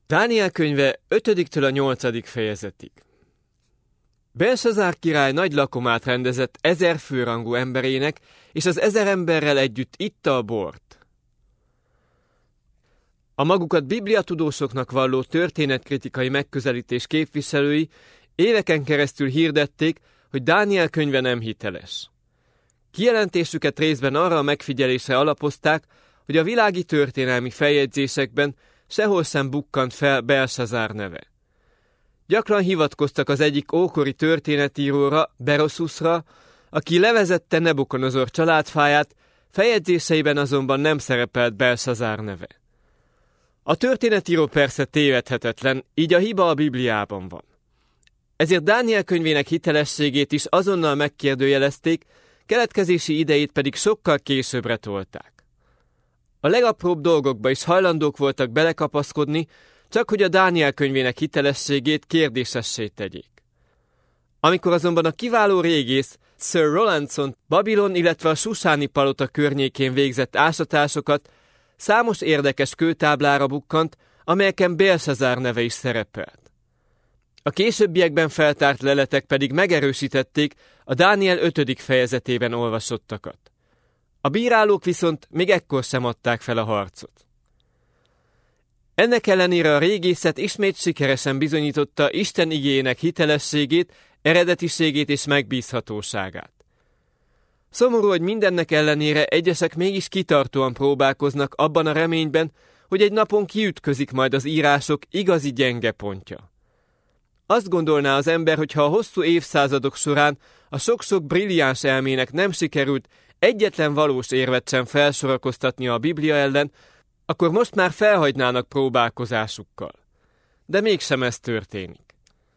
Dániel könyve 5-től a 8. fejezetig. Belsazár király nagy lakomát rendezett 1000 főrangú emberének, és az 1000 emberrel együtt itta a bort. A magukat bibliatudósoknak valló történetkritikai megközelítés képviselői éveken keresztül hirdették, hogy Dániel könyve nem hiteles. Kijelentésüket részben arra a megfigyelésre alapozták, hogy a világi történelmi feljegyzésekben sehol sem bukkant fel Belsazár neve. Gyakran hivatkoztak az egyik ókori történetíróra, Berosusra, aki levezette Nebukonozor családfáját, feljegyzéseiben azonban nem szerepelt Belsazár neve. A történetíró persze tévedhetetlen, így a hiba a Bibliában van. Ezért Dániel könyvének hitelességét is azonnal megkérdőjelezték, keletkezési idejét pedig sokkal későbbre tolták. A legapróbb dolgokba is hajlandók voltak belekapaszkodni, csak hogy a Dániel könyvének hitelességét kérdésessé tegyék. Amikor azonban a kiváló régész Sir Rowlandson Babilon, illetve a Susáni palota környékén végzett ásatásokat, számos érdekes kőtáblára bukkant, amelyeken Belsazár neve is szerepelt. A későbbiekben feltárt leletek pedig megerősítették a Dániel 5. fejezetében olvasottakat. A bírálók viszont még ekkor sem adták fel a harcot. Ennek ellenére a régészet ismét sikeresen bizonyította Isten igéjének hitelességét, eredetiségét és megbízhatóságát. Szomorú, hogy mindennek ellenére egyesek mégis kitartóan próbálkoznak abban a reményben, hogy egy napon kiütközik majd az írások igazi gyenge pontja. Azt gondolná az ember, hogy ha a hosszú évszázadok során a sok-sok brilliáns elmének nem sikerült egyetlen valós érvet sem felsorakoztatnia a Biblia ellen, akkor most már felhagynának próbálkozásukkal. De mégsem ez történik.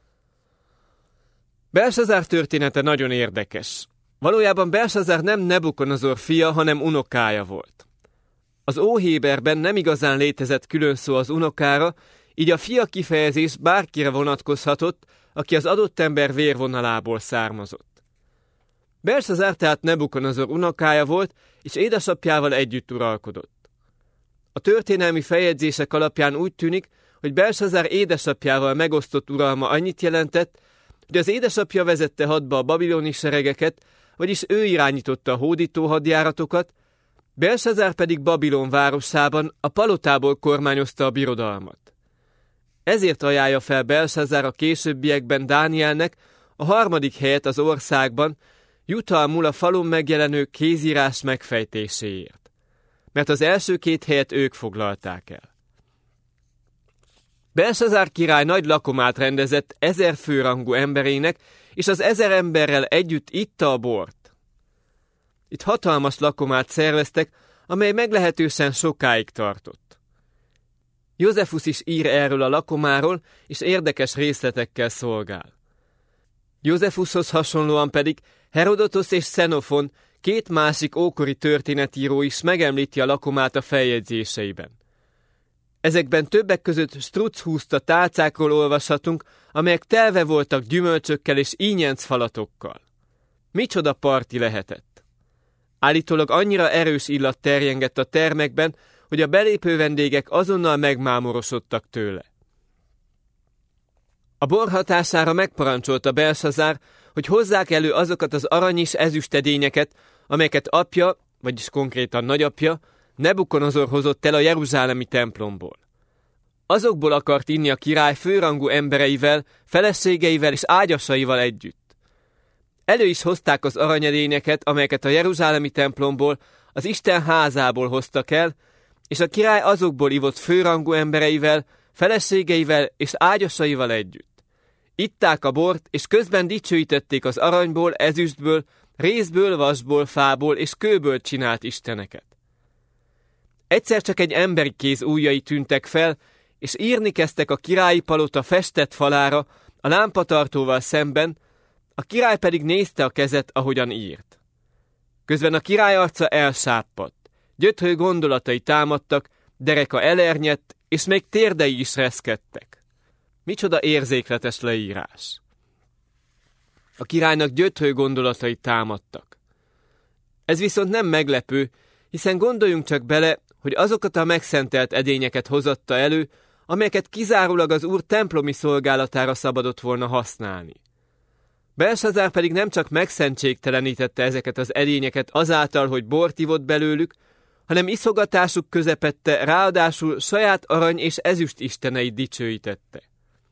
Belsazár története nagyon érdekes. Valójában Belsazár nem Nebukonozor fia, hanem unokája volt. Az óhéberben nem igazán létezett külön szó az unokára, így a fia kifejezés bárkire vonatkozhatott, aki az adott ember vérvonalából származott. Belsazár tehát Nebukonozor unokája volt, és édesapjával együtt uralkodott. A történelmi feljegyzések alapján úgy tűnik, hogy Belsazár édesapjával megosztott uralma annyit jelentett, hogy az édesapja vezette hadba a babiloni seregeket, vagyis ő irányította a hódító hadjáratokat, Belsazár pedig Babilon városában a palotából kormányozta a birodalmat. Ezért ajánlja fel Belsazár a későbbiekben Dánielnek a 3. helyet az országban, jutalmul a falun megjelenő kézírás megfejtéséért, mert az első 2 helyet ők foglalták el. Belsazár király nagy lakomát rendezett 1000 főrangú emberének, és az 1000 emberrel együtt itta a bort. Itt hatalmas lakomát szerveztek, amely meglehetősen sokáig tartott. Józsefusz is ír erről a lakomáról, és érdekes részletekkel szolgál. Józsefuszhoz hasonlóan pedig Herodotosz és Xenofon, 2 másik ókori történetíró is megemlíti a lakomát a feljegyzéseiben. Ezekben többek között struckhúzta tálcákról olvashatunk, amelyek telve voltak gyümölcsökkel és ínyenc falatokkal. Micsoda parti lehetett! Állítólag annyira erős illat terjengett a termekben, hogy a belépő vendégek azonnal megmámorosodtak tőle. A bor hatására megparancsolta Belsazár, hogy hozzák elő azokat az arany és ezüstedényeket, amelyeket apja, vagyis konkrétan nagyapja, Nebukonozor hozott el a jeruzsálemi templomból. Azokból akart inni a király főrangú embereivel, feleségeivel és ágyasaival együtt. Elő is hozták az aranyedényeket, amelyeket a jeruzsálemi templomból, az Isten házából hoztak el, és a király azokból ivott főrangú embereivel, feleségeivel és ágyasaival együtt. Itták a bort, és közben dicsőítették az aranyból, ezüstből, rézből, vasból, fából és kőből csinált isteneket. Egyszer csak egy emberi kéz ujjai tűntek fel, és írni kezdtek a királyi palota festett falára, a lámpatartóval szemben, a király pedig nézte a kezet, ahogyan írt. Közben a király arca elsápadt, gyötrő gondolatai támadtak, dereka elernyett, és még térdei is reszkedtek. Micsoda érzékletes leírás! A királynak gyötrő gondolatai támadtak. Ez viszont nem meglepő, hiszen gondoljunk csak bele, hogy azokat a megszentelt edényeket hozatta elő, amelyeket kizárólag az Úr templomi szolgálatára szabadott volna használni. Belsazár pedig nem csak megszentségtelenítette ezeket az edényeket azáltal, hogy bort ivott belőlük, hanem iszogatásuk közepette ráadásul saját arany és ezüst isteneit dicsőítette.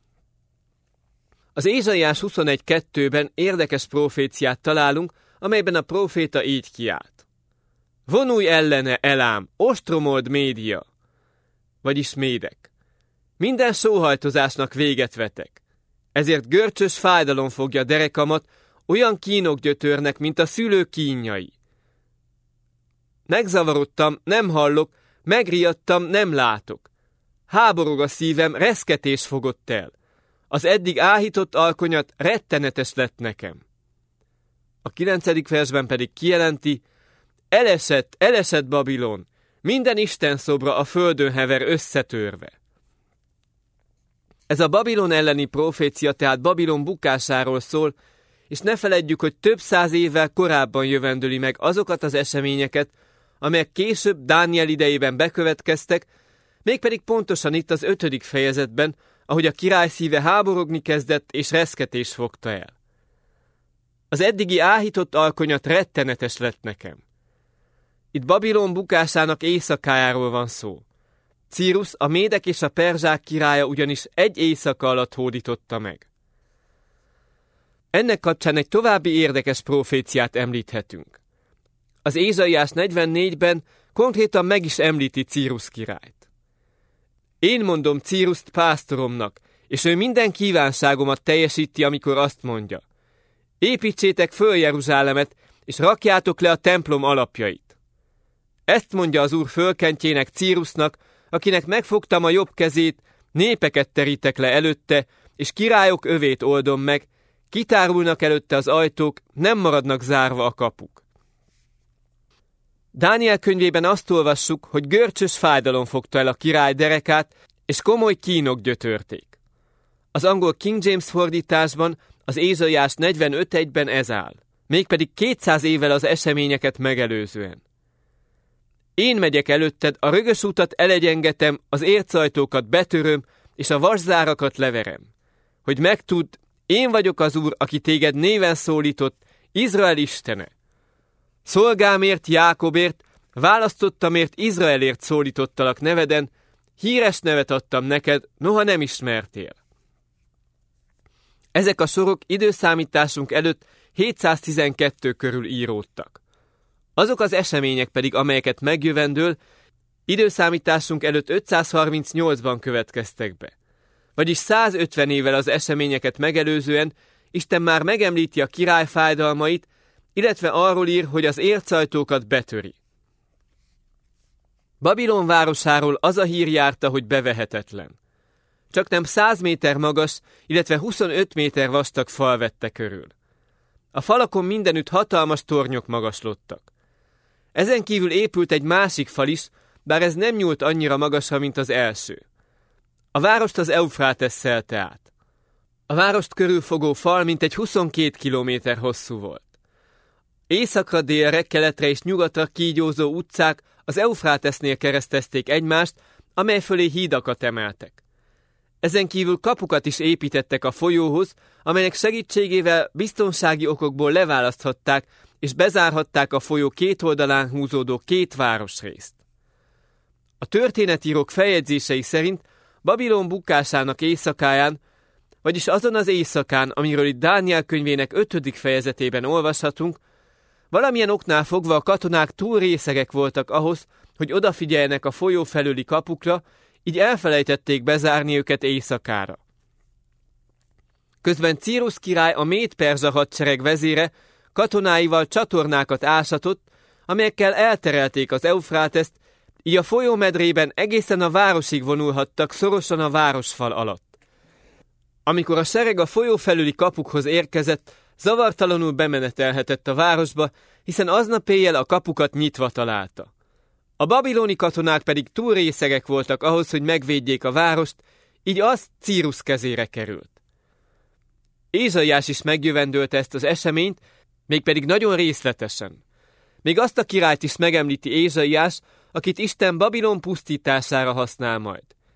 Az Ézsaiás 21.2-ben érdekes proféciát találunk, amelyben a próféta így kiált. Vonulj ellene, Elám, ostromold Média, vagyis médek. Minden sóhajtozásnak véget vetek. Ezért görcsös fájdalom fogja derekamat, olyan kínok gyötörnek, mint a szülő kínjai. Megzavarodtam, nem hallok, megriadtam, nem látok. Háborog a szívem, reszketés fogott el. Az eddig áhított alkonyat rettenetes lett nekem. A 9. versben pedig kijelenti, elesett Babilon, minden Isten szobra a földön hever összetörve. Ez a Babilon elleni profécia tehát Babilon bukásáról szól, és ne feledjük, hogy több száz évvel korábban jövendöli meg azokat az eseményeket, amelyek később Dániel idejében bekövetkeztek, mégpedig pontosan itt az 5. fejezetben, ahogy a király szíve háborogni kezdett és reszketés fogta el. Az eddigi áhított alkonyat rettenetes lett nekem. Itt Babilon bukásának éjszakájáról van szó. Círus, a médek és a perzsák királya ugyanis egy éjszaka alatt hódította meg. Ennek kapcsán egy további érdekes proféciát említhetünk. Az Ézsaiás 44-ben konkrétan meg is említi Círus királyt. Én mondom Círuszt pásztoromnak, és ő minden kívánságomat teljesíti, amikor azt mondja. Építsétek föl Jeruzsálemet, és rakjátok le a templom alapjait. Ezt mondja az Úr fölkentjének, Círusnak, akinek megfogtam a jobb kezét, népeket terítek le előtte, és királyok övét oldom meg, kitárulnak előtte az ajtók, nem maradnak zárva a kapuk. Dániel könyvében azt olvassuk, hogy görcsös fájdalom fogta el a király derekát, és komoly kínok gyötörték. Az angol King James fordításban az Ézsaiás 45.1-ben ez áll, mégpedig 200 évvel az eseményeket megelőzően. Én megyek előtted, a rögös utat elegyengetem, az ércajtókat betöröm, és a vaszárakat leverem. Hogy megtudd, én vagyok az Úr, aki téged néven szólított, Izrael istene. Szolgámért, Jákobért, választottamért, Izraelért szólítottalak neveden, híres nevet adtam neked, noha nem ismertél. Ezek a sorok időszámításunk előtt 712 körül íródtak. Azok az események pedig, amelyeket megjövendől, időszámításunk előtt 538-ban következtek be. Vagyis 150 évvel az eseményeket megelőzően Isten már megemlíti a király fájdalmait, illetve arról ír, hogy az ércajtókat betöri. Babilon városáról az a hír járta, hogy bevehetetlen. Csak nem 100 méter magas, illetve 25 méter vastag fal vette körül. A falakon mindenütt hatalmas tornyok magaslottak. Ezen kívül épült egy másik fal is, bár ez nem nyúlt annyira magasra, mint az első. A várost az Eufrátesz szelte át. A várost körülfogó fal mintegy 22 kilométer hosszú volt. Északra, délre, keletre és nyugatra kígyózó utcák az Eufrátesznél keresztezték egymást, amely fölé hídakat emeltek. Ezen kívül kapukat is építettek a folyóhoz, amelyek segítségével biztonsági okokból leválaszthatták és bezárhatták a folyó két oldalán húzódó két városrészt. A történetírók feljegyzései szerint Babilon bukásának éjszakáján, vagyis azon az éjszakán, amiről itt Dániel könyvének 5. fejezetében olvashatunk, valamilyen oknál fogva a katonák túl részegek voltak ahhoz, hogy odafigyeljenek a folyó felüli kapukra, így elfelejtették bezárni őket éjszakára. Közben Círus király, a méd-perzsa hadsereg vezére katonáival csatornákat ásatott, amelyekkel elterelték az Eufráteszt, így a folyómedrében egészen a városig vonulhattak szorosan a városfal alatt. Amikor a sereg a folyó felüli kapukhoz érkezett, zavartalanul bemenetelhetett a városba, hiszen aznap éjjel a kapukat nyitva találta. A babiloni katonák pedig túl részegek voltak ahhoz, hogy megvédjék a várost, így az Círus kezére került. Ézsaiás is megjövendölte ezt az eseményt, mégpedig nagyon részletesen. Még azt a királyt is megemlíti Ézsaiás, akit Isten Babilon pusztítására használ majd.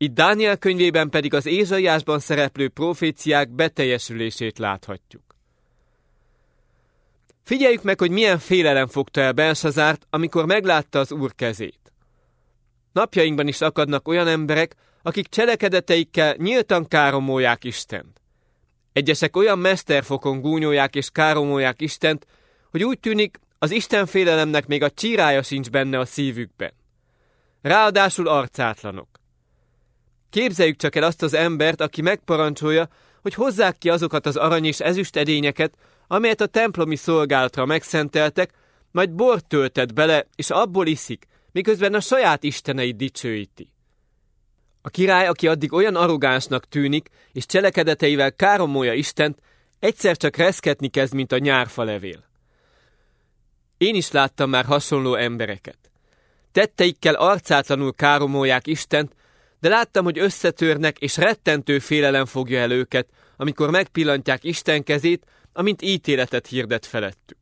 Itt Dániel könyvében pedig az Ézsaiásban szereplő proféciák beteljesülését láthatjuk. Figyeljük meg, hogy milyen félelem fogta el Belsazárt, amikor meglátta az Úr kezét. Napjainkban is akadnak olyan emberek, akik cselekedeteikkel nyíltan káromolják Istent. Egyesek olyan mesterfokon gúnyolják és káromolják Istent, hogy úgy tűnik, az istenfélelemnek még a csírája sincs benne a szívükben. Ráadásul arcátlanok. Képzeljük csak el azt az embert, aki megparancsolja, hogy hozzák ki azokat az arany és ezüst edényeket, amelyet a templomi szolgálatra megszenteltek, majd bort töltet bele, és abból iszik, miközben a saját isteneit dicsőíti. A király, aki addig olyan arrogánsnak tűnik, és cselekedeteivel káromolja Istent, egyszer csak reszketni kezd, mint a nyárfalevél. Én is láttam már hasonló embereket. Tetteikkel arcátlanul káromolják Istent, de láttam, hogy összetörnek, és rettentő félelem fogja el őket, amikor megpillantják Isten kezét, amint ítéletet hirdet felettük.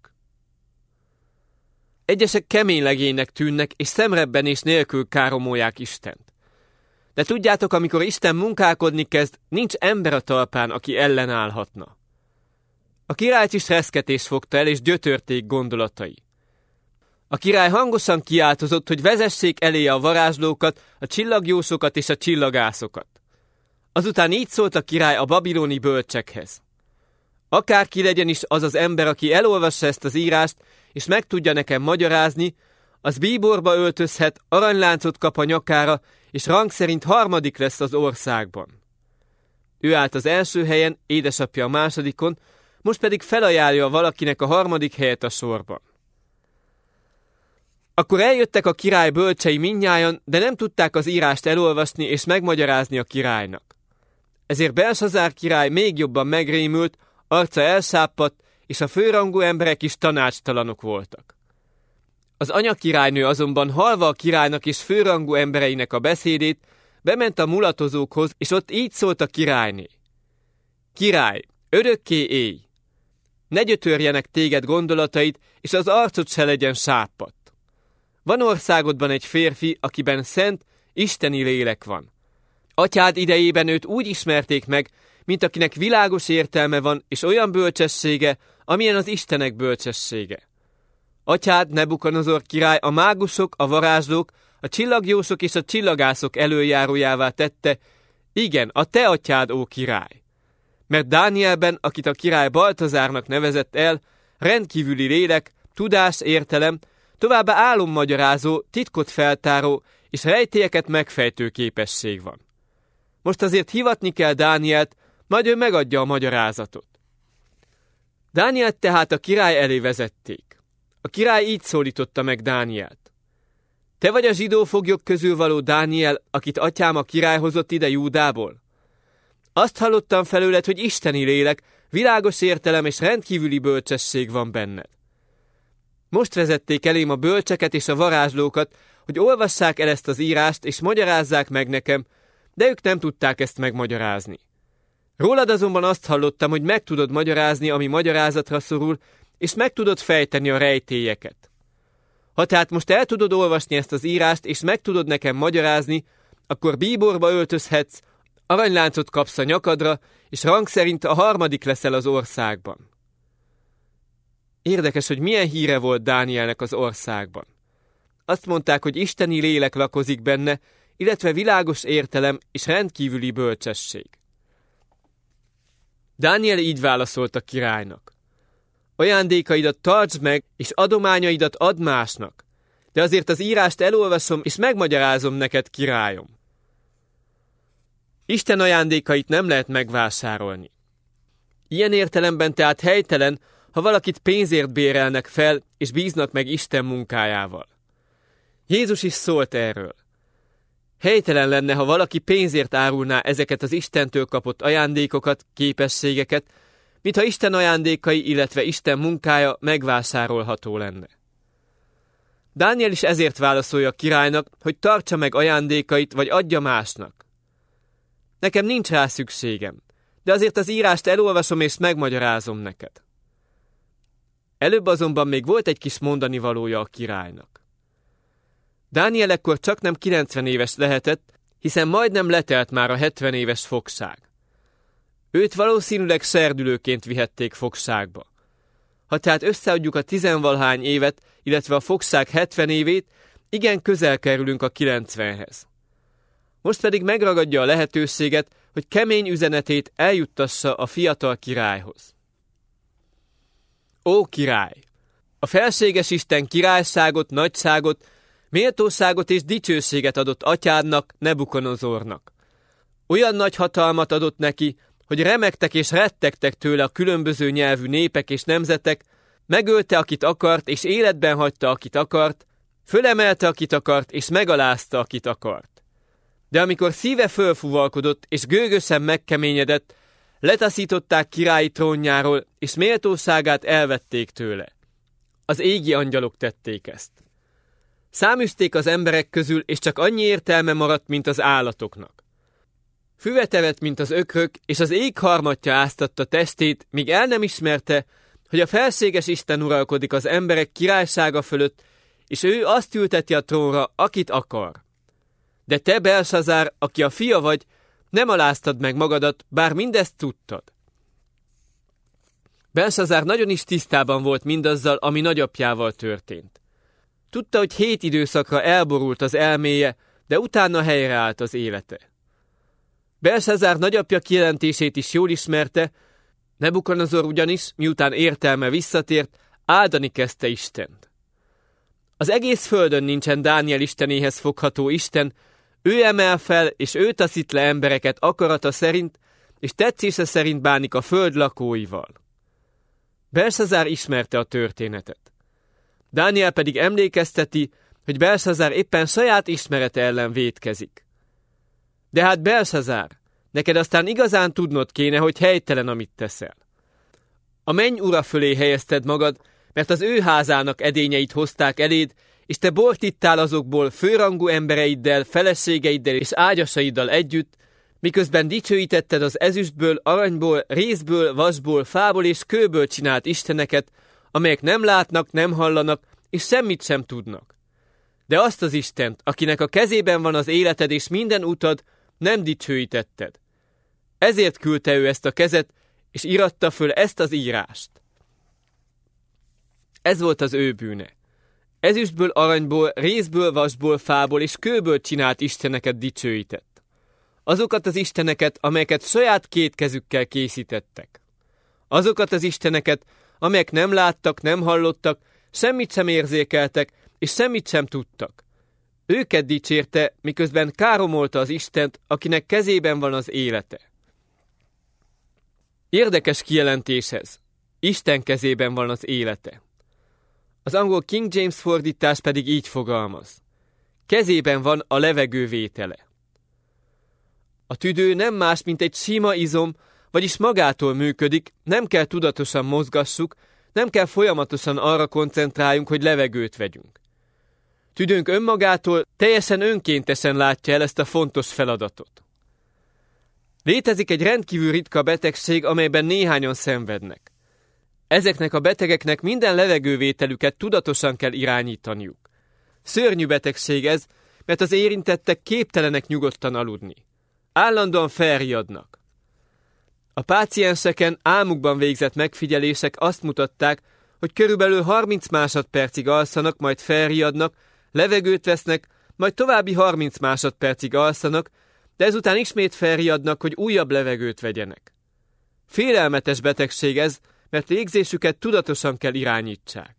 Egyesek kemény legénynek tűnnek, és szemrebbenés nélkül káromolják Istent. De tudjátok, amikor Isten munkálkodni kezd, nincs ember a talpán, aki ellenállhatna. A királyt is reszketés fogta el, és gyötörték gondolatai. A király hangosan kiáltozott, hogy vezessék eléje a varázslókat, a csillagjósokat és a csillagászokat. Azután így szólt a király a babiloni bölcsekhez. Akárki legyen is az az ember, aki elolvassa ezt az írást, és meg tudja nekem magyarázni, az bíborba öltözhet, aranyláncot kap a nyakára, és rang szerint harmadik lesz az országban. Ő állt az első helyen, édesapja a másodikon, most pedig felajánlja valakinek a harmadik helyet a sorban. Akkor eljöttek a király bölcsei mindnyájan, de nem tudták az írást elolvasni és megmagyarázni a királynak. Ezért Belsazár király még jobban megrémült, arca elszápadt, és a főrangú emberek is tanácstalanok voltak. Az anyakirálynő azonban hallva a királynak és főrangú embereinek a beszédét, bement a mulatozókhoz, és ott így szólt a királyné. Király, örökké élj! Ne gyötörjenek téged gondolataid, és az arcod se legyen sápadt. Van országodban egy férfi, akiben szent, isteni lélek van. Atyád idejében őt úgy ismerték meg, mint akinek világos értelme van, és olyan bölcsessége, amilyen az istenek bölcsessége. Atyád, Nebukadnezar király a mágusok, a varázslók, a csillagjósok és a csillagászok elöljárójává tette, igen, a te atyád, ó király. Mert Dánielben, akit a király Baltazárnak nevezett el, rendkívüli lélek, tudás, értelem, továbbá álommagyarázó, titkot feltáró és rejtélyeket megfejtő képesség van. Most azért hivatni kell Dánielt, majd ő megadja a magyarázatot. Dánielt tehát a király elé vezették. A király így szólította meg Dánielt. Te vagy a zsidó foglyok közül való Dániel, akit atyám a király hozott ide Júdából? Azt hallottam felőled, hogy isteni lélek, világos értelem és rendkívüli bölcsesség van benned. Most vezették elém a bölcseket és a varázslókat, hogy olvassák el ezt az írást és magyarázzák meg nekem, de ők nem tudták ezt megmagyarázni. Rólad azonban azt hallottam, hogy meg tudod magyarázni, ami magyarázatra szorul, és meg tudod fejteni a rejtélyeket. Ha tehát most el tudod olvasni ezt az írást, és meg tudod nekem magyarázni, akkor bíborba öltözhetsz, aranyláncot kapsz a nyakadra, és rang szerint a harmadik leszel az országban. Érdekes, hogy milyen híre volt Dánielnek az országban. Azt mondták, hogy isteni lélek lakozik benne, illetve világos értelem és rendkívüli bölcsesség. Dániel így válaszolt a királynak. Ajándékaidat tartsd meg, és adományaidat add másnak, de azért az írást elolvasom, és megmagyarázom neked, királyom. Isten ajándékait nem lehet megvásárolni. Ilyen értelemben tehát helytelen, ha valakit pénzért bérelnek fel, és bíznak meg Isten munkájával. Jézus is szólt erről. Helytelen lenne, ha valaki pénzért árulná ezeket az Istentől kapott ajándékokat, képességeket, mintha Isten ajándékai, illetve Isten munkája megvásárolható lenne. Dániel is ezért válaszolja a királynak, hogy tartsa meg ajándékait, vagy adja másnak. Nekem nincs rá szükségem, de azért az írást elolvasom és megmagyarázom neked. Előbb azonban még volt egy kis mondani valója a királynak. Dániel ekkor csaknem 90 éves lehetett, hiszen majdnem letelt már a 70 éves fogság. Őt valószínűleg szerdülőként vihették fogságba. Ha tehát összeadjuk a 10-valahány évet, illetve a fogság 70 évét, igen közel kerülünk a 90-hez. Most pedig megragadja a lehetőséget, hogy kemény üzenetét eljuttassa a fiatal királyhoz. Ó király! A felséges Isten királyságot, nagyságot, méltóságot és dicsőséget adott atyádnak, Nebukonozornak. Olyan nagy hatalmat adott neki, hogy remegtek és rettegtek tőle a különböző nyelvű népek és nemzetek, megölte, akit akart, és életben hagyta, akit akart, fölemelte, akit akart, és megalázta, akit akart. De amikor szíve fölfuvalkodott, és gőgösen megkeményedett, letaszították királyi trónjáról, és méltóságát elvették tőle. Az égi angyalok tették ezt. Száműzték az emberek közül, és csak annyi értelme maradt, mint az állatoknak. Füvet evett, mint az ökrök, és az ég harmatja áztatta testét, míg el nem ismerte, hogy a felséges Isten uralkodik az emberek királysága fölött, és ő azt ülteti a trónra, akit akar. De te, Belsazár, aki a fia vagy, nem aláztad meg magadat, bár mindezt tudtad. Belsazár nagyon is tisztában volt mindazzal, ami nagyapjával történt. Tudta, hogy 7 időszakra elborult az elméje, de utána helyreállt az élete. Belsazár nagyapja kijelentését is jól ismerte, Nebukonozor ugyanis, miután értelme visszatért, áldani kezdte Istent. Az egész földön nincsen Dániel istenéhez fogható Isten, ő emel fel, és ő taszít le embereket akarata szerint, és tetszése szerint bánik a föld lakóival. Belsazár ismerte a történetet. Dániel pedig emlékezteti, hogy Belsazár éppen saját ismerete ellen vétkezik. De hát Belsazár, neked aztán igazán tudnod kéne, hogy helytelen, amit teszel. A menny ura fölé helyezted magad, mert az ő házának edényeit hozták eléd, és te bort ittál azokból főrangú embereiddel, feleségeiddel és ágyasaiddal együtt, miközben dicsőítetted az ezüstből, aranyból, rézből, vasból, fából és kőből csinált isteneket, amelyek nem látnak, nem hallanak, és semmit sem tudnak. De azt az Istent, akinek a kezében van az életed és minden utad, nem dicsőítetted. Ezért küldte ő ezt a kezet, és íratta föl ezt az írást. Ez volt az ő bűne. Ezüstből, aranyból, rézből, vasból, fából és kőből csinált isteneket dicsőített. Azokat az isteneket, amelyeket saját 2 kezükkel készítettek. Azokat az isteneket, amelyek nem láttak, nem hallottak, semmit sem érzékeltek, és semmit sem tudtak. Őket dicsérte, miközben káromolta az Istent, akinek kezében van az élete. Érdekes kijelentéshez. Isten kezében van az élete. Az angol King James fordítás pedig így fogalmaz. Kezében van a levegő vétele. A tüdő nem más, mint egy sima izom, vagyis magától működik, nem kell tudatosan mozgassuk, nem kell folyamatosan arra koncentráljunk, hogy levegőt vegyünk. Tüdőnk önmagától teljesen önkéntesen látja el ezt a fontos feladatot. Létezik egy rendkívül ritka betegség, amelyben néhányan szenvednek. Ezeknek a betegeknek minden levegővételüket tudatosan kell irányítaniuk. Szörnyű betegség ez, mert az érintettek képtelenek nyugodtan aludni. Állandóan felriadnak. A pácienseken álmukban végzett megfigyelések azt mutatták, hogy körülbelül 30 másodpercig alszanak, majd felriadnak, levegőt vesznek, majd további 30 másodpercig alszanak, de ezután ismét felriadnak, hogy újabb levegőt vegyenek. Félelmetes betegség ez, mert légzésüket tudatosan kell irányítsák.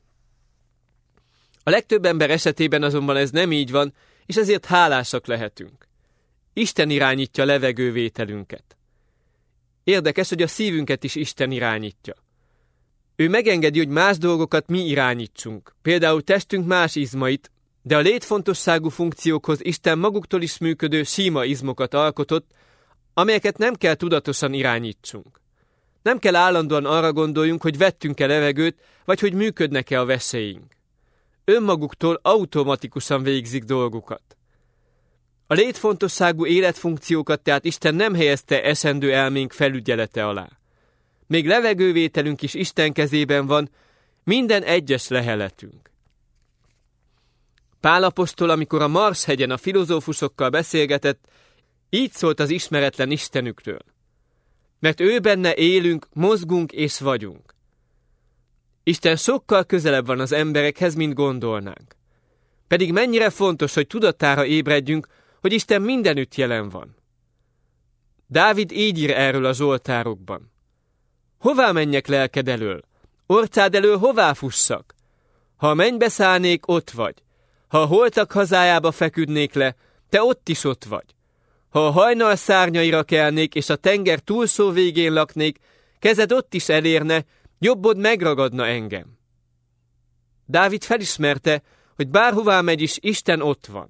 A legtöbb ember esetében azonban ez nem így van, és ezért hálásak lehetünk. Isten irányítja levegővételünket. Érdekes, hogy a szívünket is Isten irányítja. Ő megengedi, hogy más dolgokat mi irányítsunk, például testünk más izmait, de a létfontosságú funkciókhoz Isten maguktól is működő sima izmokat alkotott, amelyeket nem kell tudatosan irányítsunk. Nem kell állandóan arra gondoljunk, hogy vettünk-e levegőt, vagy hogy működnek-e a veseink. Önmaguktól automatikusan végzik dolgukat. A létfontosságú életfunkciókat tehát Isten nem helyezte esendő elménk felügyelete alá. Még levegővételünk is Isten kezében van, minden egyes leheletünk. Pál apostol, amikor a Marshegyen a filozófusokkal beszélgetett, így szólt az ismeretlen Istenükről. Mert ő benne élünk, mozgunk és vagyunk. Isten sokkal közelebb van az emberekhez, mint gondolnánk. Pedig mennyire fontos, hogy tudatára ébredjünk, hogy Isten mindenütt jelen van. Dávid így ír erről a zsoltárokban. Hová menjek lelked elől? Orcád elől hová fussak? Ha a mennybe szállnék, ott vagy. Ha a holtak hazájába feküdnék le, te ott is ott vagy. Ha a hajnal szárnyaira kelnék, és a tenger túlsó végén laknék, kezed ott is elérne, jobbod megragadna engem. Dávid felismerte, hogy bárhová megy is, Isten ott van.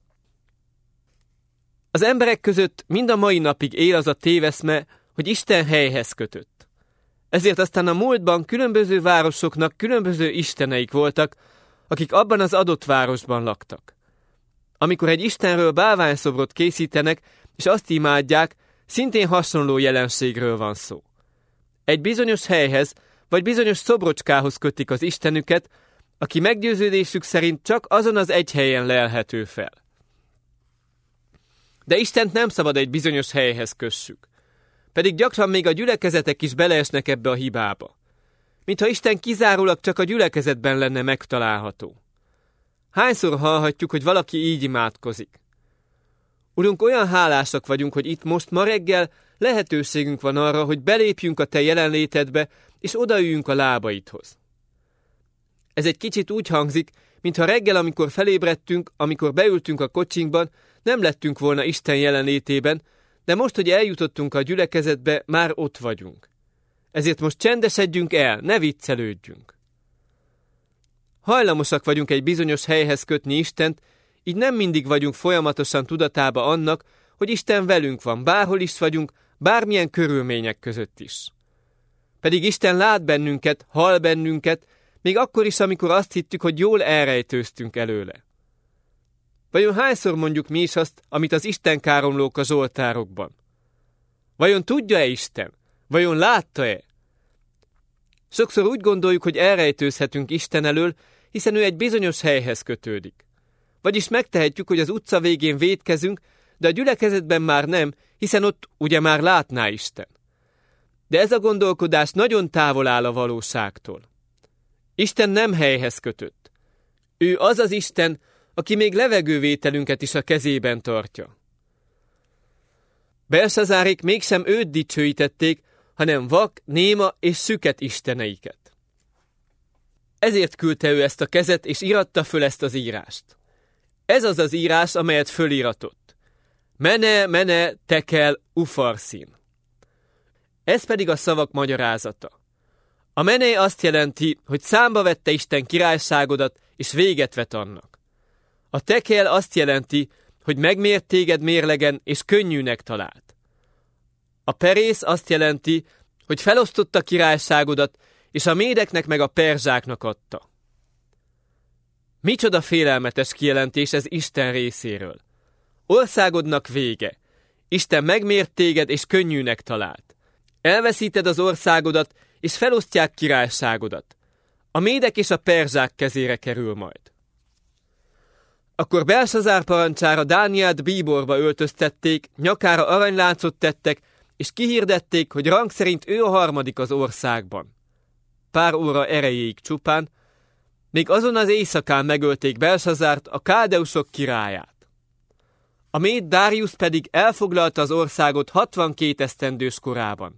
Az emberek között mind a mai napig él az a téveszme, hogy Isten helyhez kötött. Ezért aztán a múltban különböző városoknak különböző isteneik voltak, akik abban az adott városban laktak. Amikor egy istenről bálványszobrot készítenek, és azt imádják, szintén hasonló jelenségről van szó. Egy bizonyos helyhez, vagy bizonyos szobrocskához kötik az istenüket, aki meggyőződésük szerint csak azon az egy helyen lelhető fel. De Istent nem szabad egy bizonyos helyhez kössük. Pedig gyakran még a gyülekezetek is beleesnek ebbe a hibába. Mintha Isten kizárólag csak a gyülekezetben lenne megtalálható. Hányszor hallhatjuk, hogy valaki így imádkozik? Urunk, olyan hálásak vagyunk, hogy itt most ma reggel lehetőségünk van arra, hogy belépjünk a te jelenlétedbe, és odaüljünk a lábaidhoz. Ez egy kicsit úgy hangzik, mintha reggel, amikor felébredtünk, amikor beültünk a kocsinkban, nem lettünk volna Isten jelenlétében, de most, hogy eljutottunk a gyülekezetbe, már ott vagyunk. Ezért most csendesedjünk el, ne viccelődjünk. Hajlamosak vagyunk egy bizonyos helyhez kötni Istent, így nem mindig vagyunk folyamatosan tudatába annak, hogy Isten velünk van, bárhol is vagyunk, bármilyen körülmények között is. Pedig Isten lát bennünket, hall bennünket, még akkor is, amikor azt hittük, hogy jól elrejtőztünk előle. Vajon hányszor mondjuk mi is azt, amit az istenkáromlók a zsoltárokban? Vajon tudja-e Isten? Vajon látta-e? Sokszor úgy gondoljuk, hogy elrejtőzhetünk Isten elől, hiszen ő egy bizonyos helyhez kötődik. Vagyis megtehetjük, hogy az utca végén vétkezünk, de a gyülekezetben már nem, hiszen ott ugye már látná Isten. De ez a gondolkodás nagyon távol áll a valóságtól. Isten nem helyhez kötött. Ő az az Isten, aki még levegővételünket is a kezében tartja. Belsazárék mégsem őt dicsőítették, hanem vak, néma és szüket isteneiket. Ezért küldte ő ezt a kezet, és íratta föl ezt az írást. Ez az az írás, amelyet fölíratott. Mene, mene, tekel, ufarszín. Ez pedig a szavak magyarázata. A mene azt jelenti, hogy számba vette Isten királyságodat, és véget vet annak. A tekel azt jelenti, hogy megmért téged mérlegen, és könnyűnek talált. A perész azt jelenti, hogy felosztotta királyságodat, és a médeknek meg a perzsáknak adta. Micsoda félelmetes kijelentés ez Isten részéről. Országodnak vége. Isten megmért téged, és könnyűnek talált. Elveszíted az országodat, és felosztják királyságodat. A médek és a perzsák kezére kerül majd. Akkor Belsazár parancsára Dánielt bíborba öltöztették, nyakára aranyláncot tettek, és kihirdették, hogy rang szerint ő a harmadik az országban. Pár óra erejéig csupán, még azon az éjszakán megölték Belsazárt, a káldeusok királyát. A méd Dáriusz pedig elfoglalta az országot 62 esztendős korában.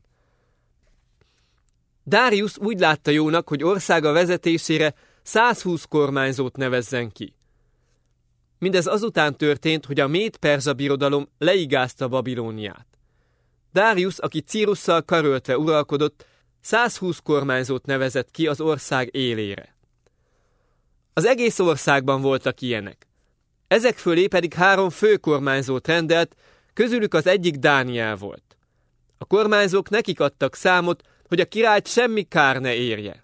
Dáriusz úgy látta jónak, hogy országa vezetésére 120 kormányzót nevezzen ki. Mindez azután történt, hogy a méd-perzsa birodalom leigázta Babilóniát. Dáriusz, aki Círusszal karöltve uralkodott, 120 kormányzót nevezett ki az ország élére. Az egész országban voltak ilyenek. Ezek fölé pedig 3 főkormányzót rendelt, közülük az egyik Dániel volt. A kormányzók nekik adtak számot, hogy a királyt semmi kár ne érje.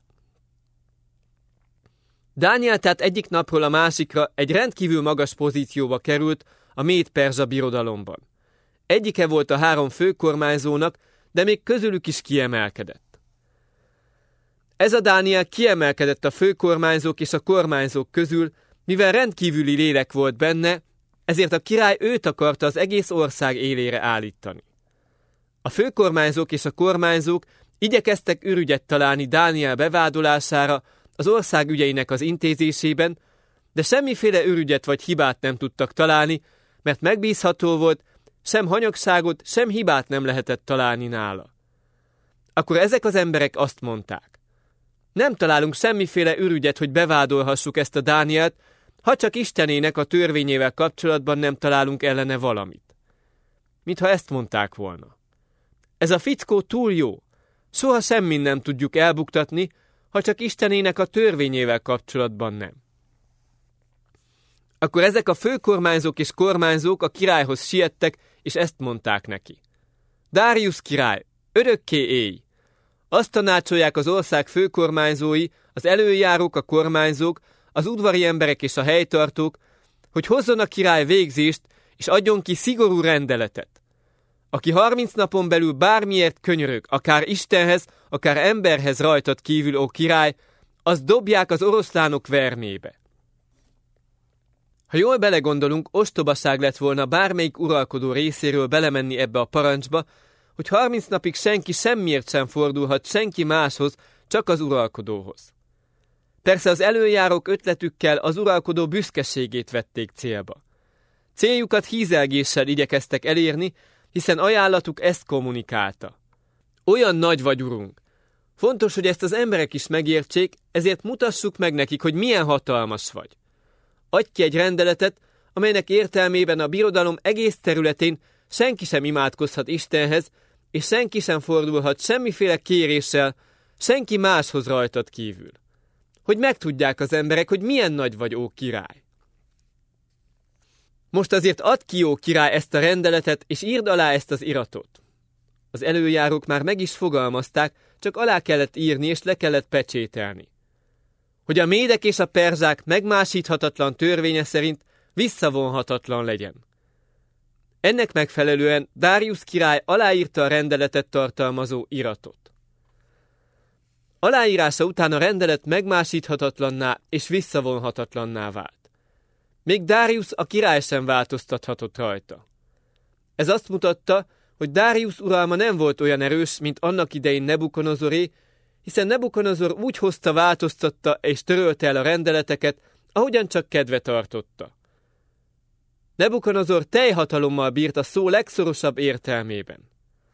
Dániel tehát egyik napról a másikra egy rendkívül magas pozícióba került a méd-perzsa birodalomban. Egyike volt a 3 főkormányzónak, de még közülük is kiemelkedett. Ez a Dániel kiemelkedett a főkormányzók és a kormányzók közül, Mivel rendkívüli lélek volt benne, ezért a király őt akarta az egész ország élére állítani. A főkormányzók és a kormányzók igyekeztek ürügyet találni Dániel bevádolására az ország ügyeinek az intézésében, de semmiféle ürügyet vagy hibát nem tudtak találni, mert megbízható volt, sem hanyagságot, sem hibát nem lehetett találni nála. Akkor ezek az emberek azt mondták: nem találunk semmiféle ürügyet, hogy bevádolhassuk ezt a Dánielt, ha csak Istenének a törvényével kapcsolatban nem találunk ellene valamit. Mintha ezt mondták volna: ez a fickó túl jó, soha semmin nem tudjuk elbuktatni, ha csak Istenének a törvényével kapcsolatban nem. Akkor ezek a főkormányzók és kormányzók a királyhoz siettek, és ezt mondták neki: Dáriusz király, örökké élj! Azt tanácsolják az ország főkormányzói, az előjárók, a kormányzók, az udvari emberek és a helytartók, hogy hozzon a király végzést, és adjon ki szigorú rendeletet. Aki 30 napon belül bármiért könyörög, akár Istenhez, akár emberhez rajtad kívül, ó király, azt dobják az oroszlánok vermébe. Ha jól belegondolunk, ostobaság lett volna bármelyik uralkodó részéről belemenni ebbe a parancsba, hogy 30 napig senki semmiért sem fordulhat senki máshoz, csak az uralkodóhoz. Persze az előjárók ötletükkel az uralkodó büszkeségét vették célba. Céljukat hízelgéssel igyekeztek elérni, hiszen ajánlatuk ezt kommunikálta: olyan nagy vagy, urunk! Fontos, hogy ezt az emberek is megértsék, ezért mutassuk meg nekik, hogy milyen hatalmas vagy. Adj ki egy rendeletet, amelynek értelmében a birodalom egész területén senki sem imádkozhat Istenhez, és senki sem fordulhat semmiféle kéréssel, senki máshoz rajtad kívül. Hogy megtudják az emberek, hogy milyen nagy vagy, ó király. Most azért add ki, ó király, ezt a rendeletet, és írd alá ezt az iratot. Az előjárók már meg is fogalmazták, csak alá kellett írni, és le kellett pecsételni. Hogy a médek és a perzsák megmásíthatatlan törvénye szerint visszavonhatatlan legyen. Ennek megfelelően Dáriusz király aláírta a rendeletet tartalmazó iratot. Aláírása után a rendelet megmásíthatatlanná és visszavonhatatlanná vált. Még Dáriusz a király sem változtathatott rajta. Ez azt mutatta, hogy Dáriusz uralma nem volt olyan erős, mint annak idején Nebukonozoré, hiszen Nebukonozor úgy hozta, változtatta és törölte el a rendeleteket, ahogyan csak kedve tartotta. Nebukonozor teljhatalommal bírt a szó legszorosabb értelmében.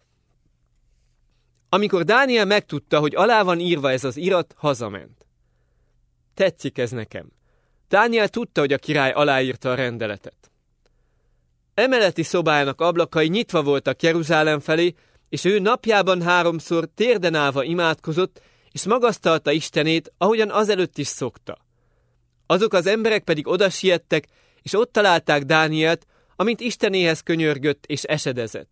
Amikor Dániel megtudta, hogy alá van írva ez az irat, hazament. Tetszik ez nekem. Dániel tudta, hogy a király aláírta a rendeletet. Emeleti szobájának ablakai nyitva voltak Jeruzsálem felé, és ő napjában 3-szor térden állva imádkozott, és magasztalta Istenét, ahogyan azelőtt is szokta. Azok az emberek pedig oda siettek, és ott találták Dánielt, amint Istenéhez könyörgött és esedezett.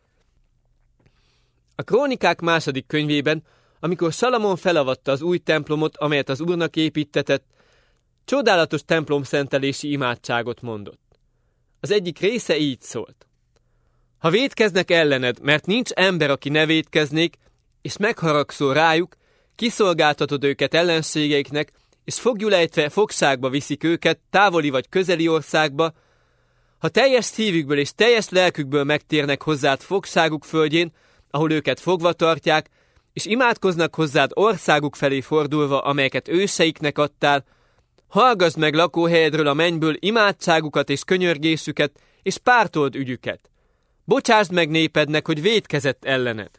A Krónikák 2. könyvében, amikor Salamon felavatta az új templomot, amelyet az Úrnak építtetett, csodálatos templomszentelési imádságot mondott. Az egyik része így szólt: ha vétkeznek ellened, mert nincs ember, aki ne vétkeznék, és megharagszol rájuk, kiszolgáltatod őket ellenségeiknek, és foglyulejtve fogságba viszik őket, távoli vagy közeli országba, ha teljes szívükből és teljes lelkükből megtérnek hozzád fogságuk földjén, ahol őket fogva tartják, és imádkoznak hozzád országuk felé fordulva, amelyeket őseiknek adtál, hallgasd meg lakóhelyedről a mennyből imádságukat és könyörgésüket, és pártold ügyüket. Bocsásd meg népednek, hogy vétkezett ellened.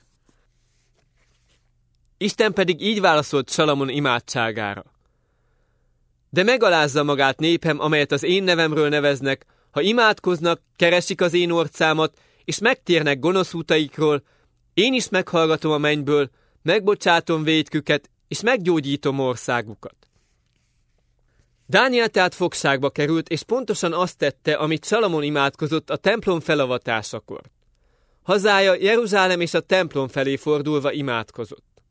Isten pedig így válaszolt Salamon imádságára: de megalázza magát népem, amelyet az én nevemről neveznek, ha imádkoznak, keresik az én orcámat, és megtérnek gonosz útaikról, én is meghallgatom a mennyből, megbocsátom vétküket, és meggyógyítom országukat. Dániel tehát fogságba került, és pontosan azt tette, amit Salamon imádkozott a templom felavatásakor. Hazája Jeruzsálem és a templom felé fordulva imádkozott.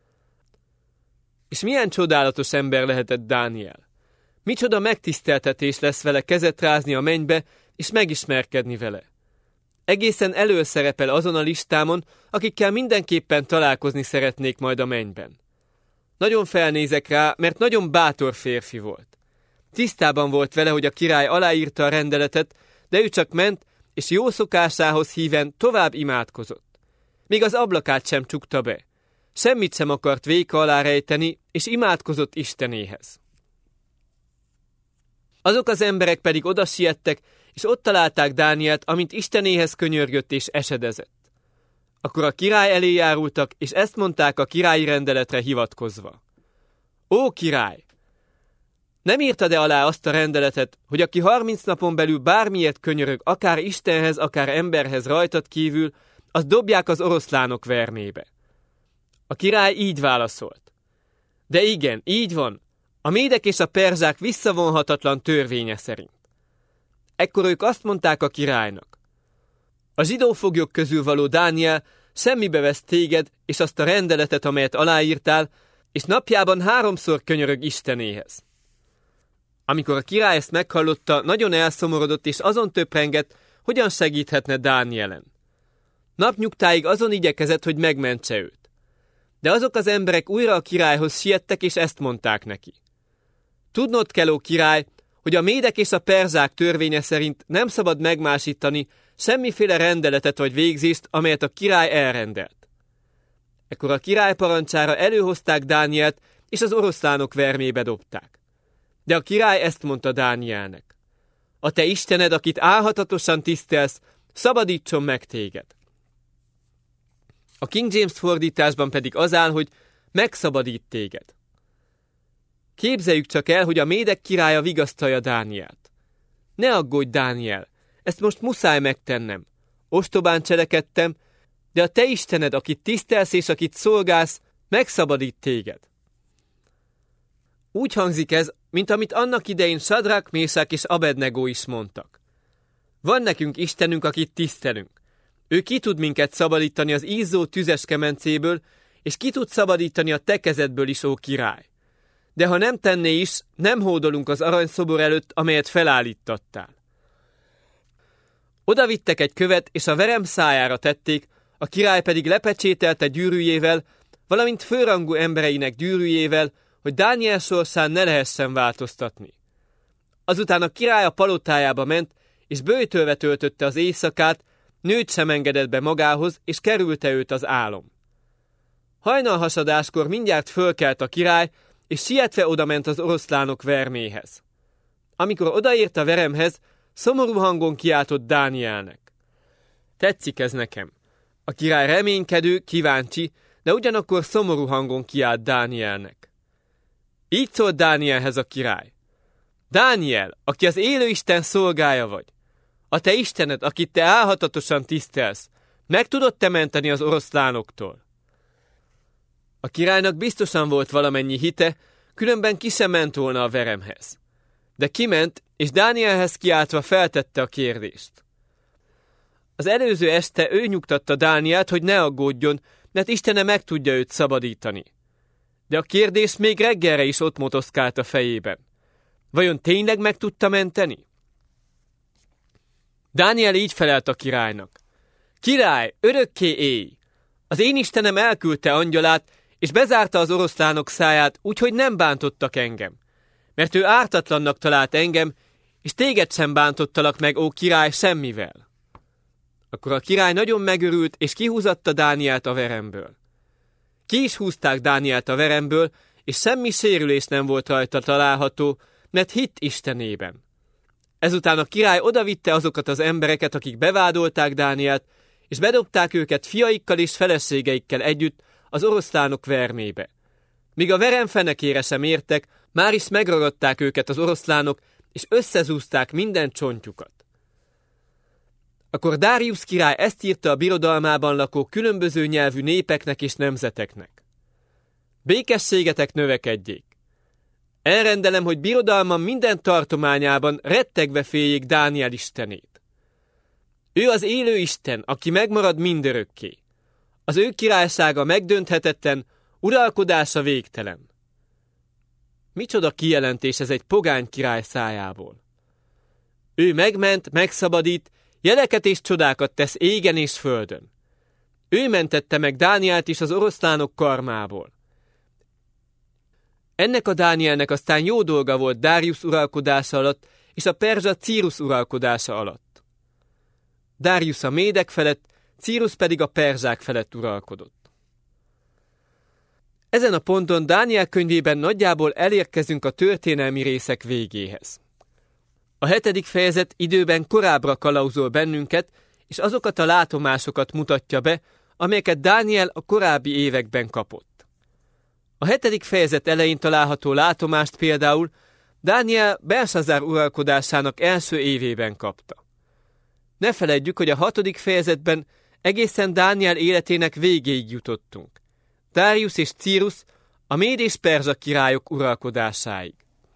És milyen csodálatos ember lehetett Dániel! Micsoda megtiszteltetés lesz vele kezet rázni a mennybe, és megismerkedni vele. Egészen előszerepel azon a listámon, akikkel mindenképpen találkozni szeretnék majd a mennyben. Nagyon felnézek rá, mert nagyon bátor férfi volt. Tisztában volt vele, hogy a király aláírta a rendeletet, de ő csak ment, és jó szokásához híven tovább imádkozott. Még az ablakát sem csukta be. Semmit sem akart véka alá rejteni, és imádkozott Istenéhez. Azok az emberek pedig oda siettek, és ott találták Dánielt, amint Istenéhez könyörgött és esedezett. Akkor a király elé járultak, és ezt mondták a királyi rendeletre hivatkozva. Ó, király! Nem írtad-e alá azt a rendeletet, hogy aki 30 napon belül bármiért könyörög, akár Istenhez, akár emberhez rajtad kívül, azt dobják az oroszlánok vermébe? A király így válaszolt. De igen, így van, a médek és a perzsák visszavonhatatlan törvénye szerint. Ekkor ők azt mondták a királynak. A zsidó foglyok közül való Dániel semmibe vesz téged, és azt a rendeletet, amelyet aláírtál, és napjában 3-szor könyörög Istenéhez. Amikor a király ezt meghallotta, nagyon elszomorodott, és azon töprengett, hogyan segíthetne Dánielen. Napnyugtáig azon igyekezett, hogy megmentse őt. De azok az emberek újra a királyhoz siettek, és ezt mondták neki. Tudnod kell, ó király, hogy a médek és a perzsák törvénye szerint nem szabad megmásítani semmiféle rendeletet vagy végzést, amelyet a király elrendelt. Ekkor a király parancsára előhozták Dánielt, és az oroszlánok vermébe dobták. De a király ezt mondta Dánielnek. A te Istened, akit álhatatosan tisztelsz, szabadítson meg téged. A King James fordításban pedig az áll, hogy megszabadít téged. Képzeljük csak el, hogy a médek királya vigasztalja Dánielt. Ne aggódj, Dániel, ezt most muszáj megtennem. Ostobán cselekedtem, de a te Istened, akit tisztelsz és akit szolgálsz, megszabadít téged. Úgy hangzik ez, mint amit annak idején Sadrach, Mészák és Abednego is mondtak. Van nekünk Istenünk, akit tisztelünk. Ő ki tud minket szabadítani az izzó tüzes kemencéből, és ki tud szabadítani a te kezedből is, ó király. De ha nem tenné is, nem hódolunk az aranyszobor előtt, amelyet felállítattál. Oda vittek egy követ, és a verem szájára tették, a király pedig lepecsételte gyűrűjével, valamint főrangú embereinek gyűrűjével, hogy Dániel sorsán ne lehessen változtatni. Azután a király a palotájába ment, és böjtölve töltötte az éjszakát, nőt sem engedett be magához, és kerülte őt az álom. Hajnalhasadáskor mindjárt fölkelt a király, és sietve odament az oroszlánok verméhez. Amikor odaért a veremhez, szomorú hangon kiáltott Dánielnek. Tetszik ez nekem. A király reménykedő, kíváncsi, de ugyanakkor szomorú hangon kiált Dánielnek. Így szólt Dánielhez a király. Dániel, aki az élő Isten szolgája vagy, a te Istened, akit te álhatatosan tisztelsz, meg tudod te menteni az oroszlánoktól? A királynak biztosan volt valamennyi hite, különben ki sem ment volna a veremhez. De kiment, és Dánielhez kiáltva feltette a kérdést. Az előző este ő nyugtatta Dánielt, hogy ne aggódjon, mert Istene meg tudja őt szabadítani. De a kérdés még reggelre is ott motoszkált a fejében. Vajon tényleg meg tudta menteni? Dániel így felelt a királynak. Király, örökké élj! Az én Istenem elküldte angyalát, és bezárta az oroszlánok száját, úgyhogy nem bántottak engem. Mert ő ártatlannak talált engem, és téged sem bántottalak meg, ó király, semmivel. Akkor a király nagyon megörült, és kihúzatta Dánielt a veremből. Ki is húzták Dánielt a veremből, és semmi sérülés nem volt rajta található, mert hitt Istenében. Ezután a király odavitte azokat az embereket, akik bevádolták Dánielt, és bedobták őket fiaikkal és feleségeikkel együtt az oroszlánok vermébe. Míg a verem fenekére sem értek, már is megragadták őket az oroszlánok, és összezúzták minden csontjukat. Akkor Dáriusz király ezt írta a birodalmában lakó különböző nyelvű népeknek és nemzeteknek. Békességetek növekedjék. Elrendelem, hogy birodalmam minden tartományában rettegve féljék Dániel istenét. Ő az élő Isten, aki megmarad mindörökké. Az ő királysága megdönthetetlen, uralkodása végtelen. Micsoda kijelentés ez egy pogány király szájából. Ő megment, megszabadít, jeleket és csodákat tesz égen és földön. Ő mentette meg Dánielt is az oroszlánok karmából. Ennek a Dánielnek aztán jó dolga volt Dáriusz uralkodása alatt és a perzsa Círus uralkodása alatt. Dáriusz a médek felett, Círus pedig a perzsák felett uralkodott. Ezen a ponton Dániel könyvében nagyjából elérkezünk a történelmi részek végéhez. A 7. fejezet időben korábbra kalauzol bennünket, és azokat a látomásokat mutatja be, amelyeket Dániel a korábbi években kapott. A 7. fejezet elején található látomást például Dániel Belsazár uralkodásának első évében kapta. Ne feledjük, hogy a 6. fejezetben egészen Dániel életének végéig jutottunk. Dáriusz és Círus, a méd és perzsa királyok uralkodásáig.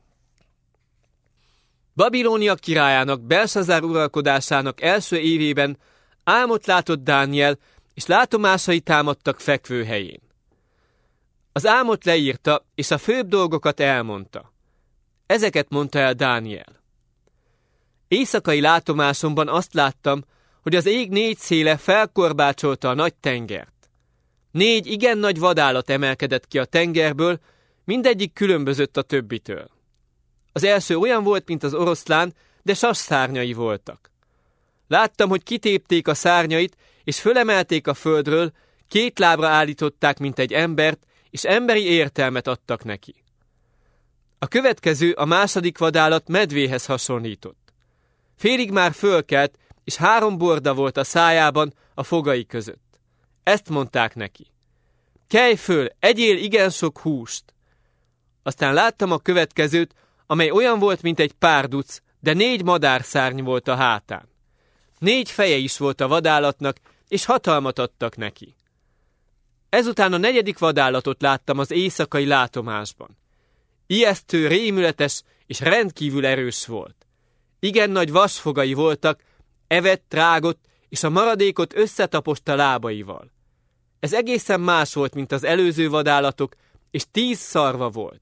Babilónia királyának Belsazár uralkodásának első évében álmot látott Dániel, és látomásai támadtak fekvőhelyén. Az álmot leírta, és a főbb dolgokat elmondta. Ezeket mondta el Dániel. Éjszakai látomásomban azt láttam, hogy az ég 4 széle felkorbácsolta a nagy tengert. 4 igen nagy vadállat emelkedett ki a tengerből, mindegyik különbözött a többitől. Az első olyan volt, mint az oroszlán, de sasszárnyai voltak. Láttam, hogy kitépték a szárnyait, és fölemelték a földről, 2 lábra állították, mint egy embert, és emberi értelmet adtak neki. A következő, a második vadállat medvéhez hasonlított. Félig már fölkelt, és 3 borda volt a szájában, a fogai között. Ezt mondták neki. Kelj föl, egyél igen sok húst. Aztán láttam a következőt, amely olyan volt, mint egy párduc, de 4 madárszárny volt a hátán. 4 feje is volt a vadállatnak, és hatalmat adtak neki. Ezután a 4. vadállatot láttam az éjszakai látomásban. Ijesztő, rémületes és rendkívül erős volt. Igen nagy vasfogai voltak, evett, rágott, és a maradékot összetaposta lábaival. Ez egészen más volt, mint az előző vadállatok, és 10 szarva volt.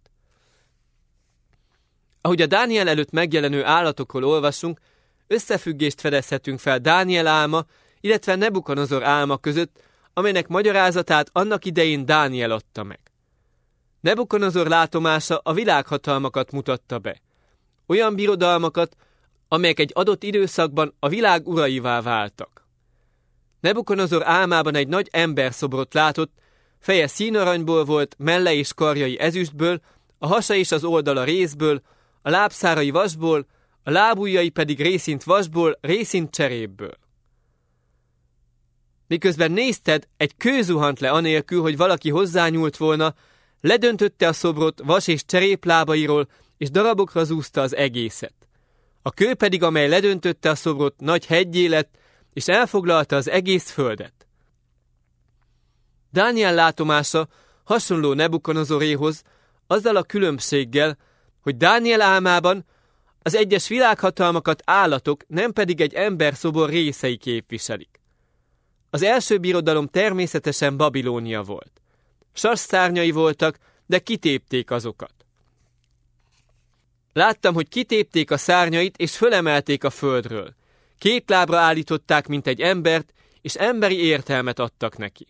Ahogy a Dániel előtt megjelenő állatokról olvasunk, összefüggést fedezhetünk fel Dániel álma, illetve Nebukadnezar álma között, amelynek magyarázatát annak idején Dániel adta meg. Nebukadnezar látomása a világhatalmakat mutatta be. Olyan birodalmakat, amelyek egy adott időszakban a világ uraivá váltak. Nebukadnezar álmában egy nagy emberszobrot látott, feje színaranyból volt, melle és karjai ezüstből, a hasa és az oldala rézből, a lábszárai vasból, a lábujjai pedig részint vasból, részint cserébből. Miközben nézted, egy kő zuhant le anélkül, hogy valaki hozzányúlt volna, ledöntötte a szobrot vas és cseréplábairól, és darabokra zúzta az egészet. A kő pedig, amely ledöntötte a szobrot, nagy heggyé lett, és elfoglalta az egész földet. Dániel látomása hasonló Nebukadnezaréhoz, azzal a különbséggel, hogy Dániel álmában az egyes világhatalmakat állatok, nem pedig egy emberszobor részei képviselik. Az első birodalom természetesen Babilónia volt. Sasszárnyai voltak, de kitépték azokat. Láttam, hogy kitépték a szárnyait, és fölemelték a földről. 2 lábra állították, mint egy embert, és emberi értelmet adtak neki.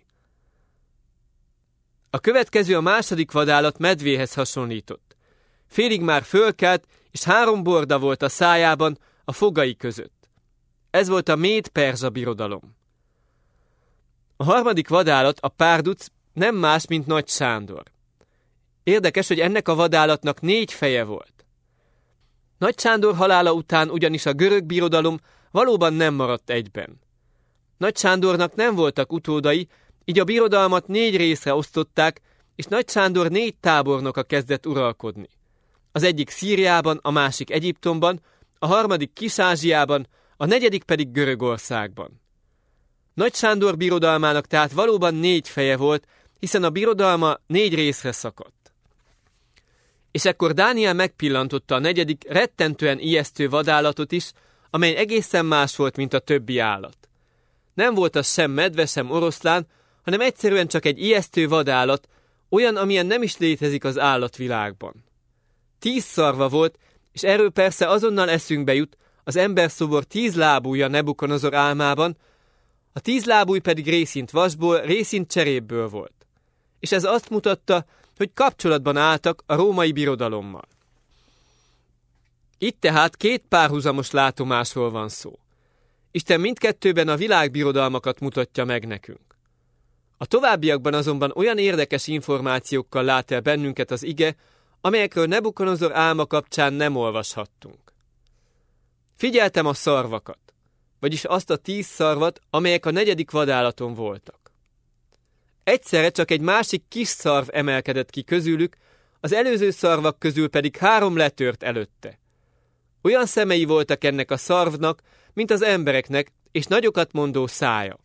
A következő, a második vadállat medvéhez hasonlított. Félig már fölkelt, és 3 borda volt a szájában, a fogai között. Ez volt a méd-perzsa birodalom. A harmadik vadállat, a párduc, nem más, mint Nagy Sándor. Érdekes, hogy ennek a vadállatnak 4 feje volt. Nagy Sándor halála után ugyanis a görög birodalom valóban nem maradt egyben. Nagy Sándornak nem voltak utódai, így a birodalmat 4 részre osztották, és Nagy Sándor 4 tábornoka kezdett uralkodni. Az egyik Szíriában, a másik Egyiptomban, a harmadik Kis-Ázsiában, a 4. pedig Görögországban. Nagy Sándor birodalmának tehát valóban 4 feje volt, hiszen a birodalma 4 részre szakadt. És ekkor Dániel megpillantotta a 4. rettentően ijesztő vadállatot is, amely egészen más volt, mint a többi állat. Nem volt az sem medve, sem oroszlán, hanem egyszerűen csak egy ijesztő vadállat, olyan, amilyen nem is létezik az állatvilágban. 10 szarva volt, és erről persze azonnal eszünkbe jut az emberszobor 10 lábúja Nebukadnezar álmában, a 10 lábúj pedig részint vasból, részint cserépből volt. És ez azt mutatta, hogy kapcsolatban álltak a római birodalommal. Itt tehát két párhuzamos látomásról van szó. Isten mindkettőben a világbirodalmakat mutatja meg nekünk. A továbbiakban azonban olyan érdekes információkkal lát el bennünket az ige, amelyekről Nebukadnezar álma kapcsán nem olvashattunk. Figyeltem a szarvakat, vagyis azt a 10 szarvat, amelyek a 4. vadállaton voltak. Egyszerre csak egy másik kis szarv emelkedett ki közülük, az előző szarvak közül pedig 3 letört előtte. Olyan szemei voltak ennek a szarvnak, mint az embereknek, és nagyokat mondó szája.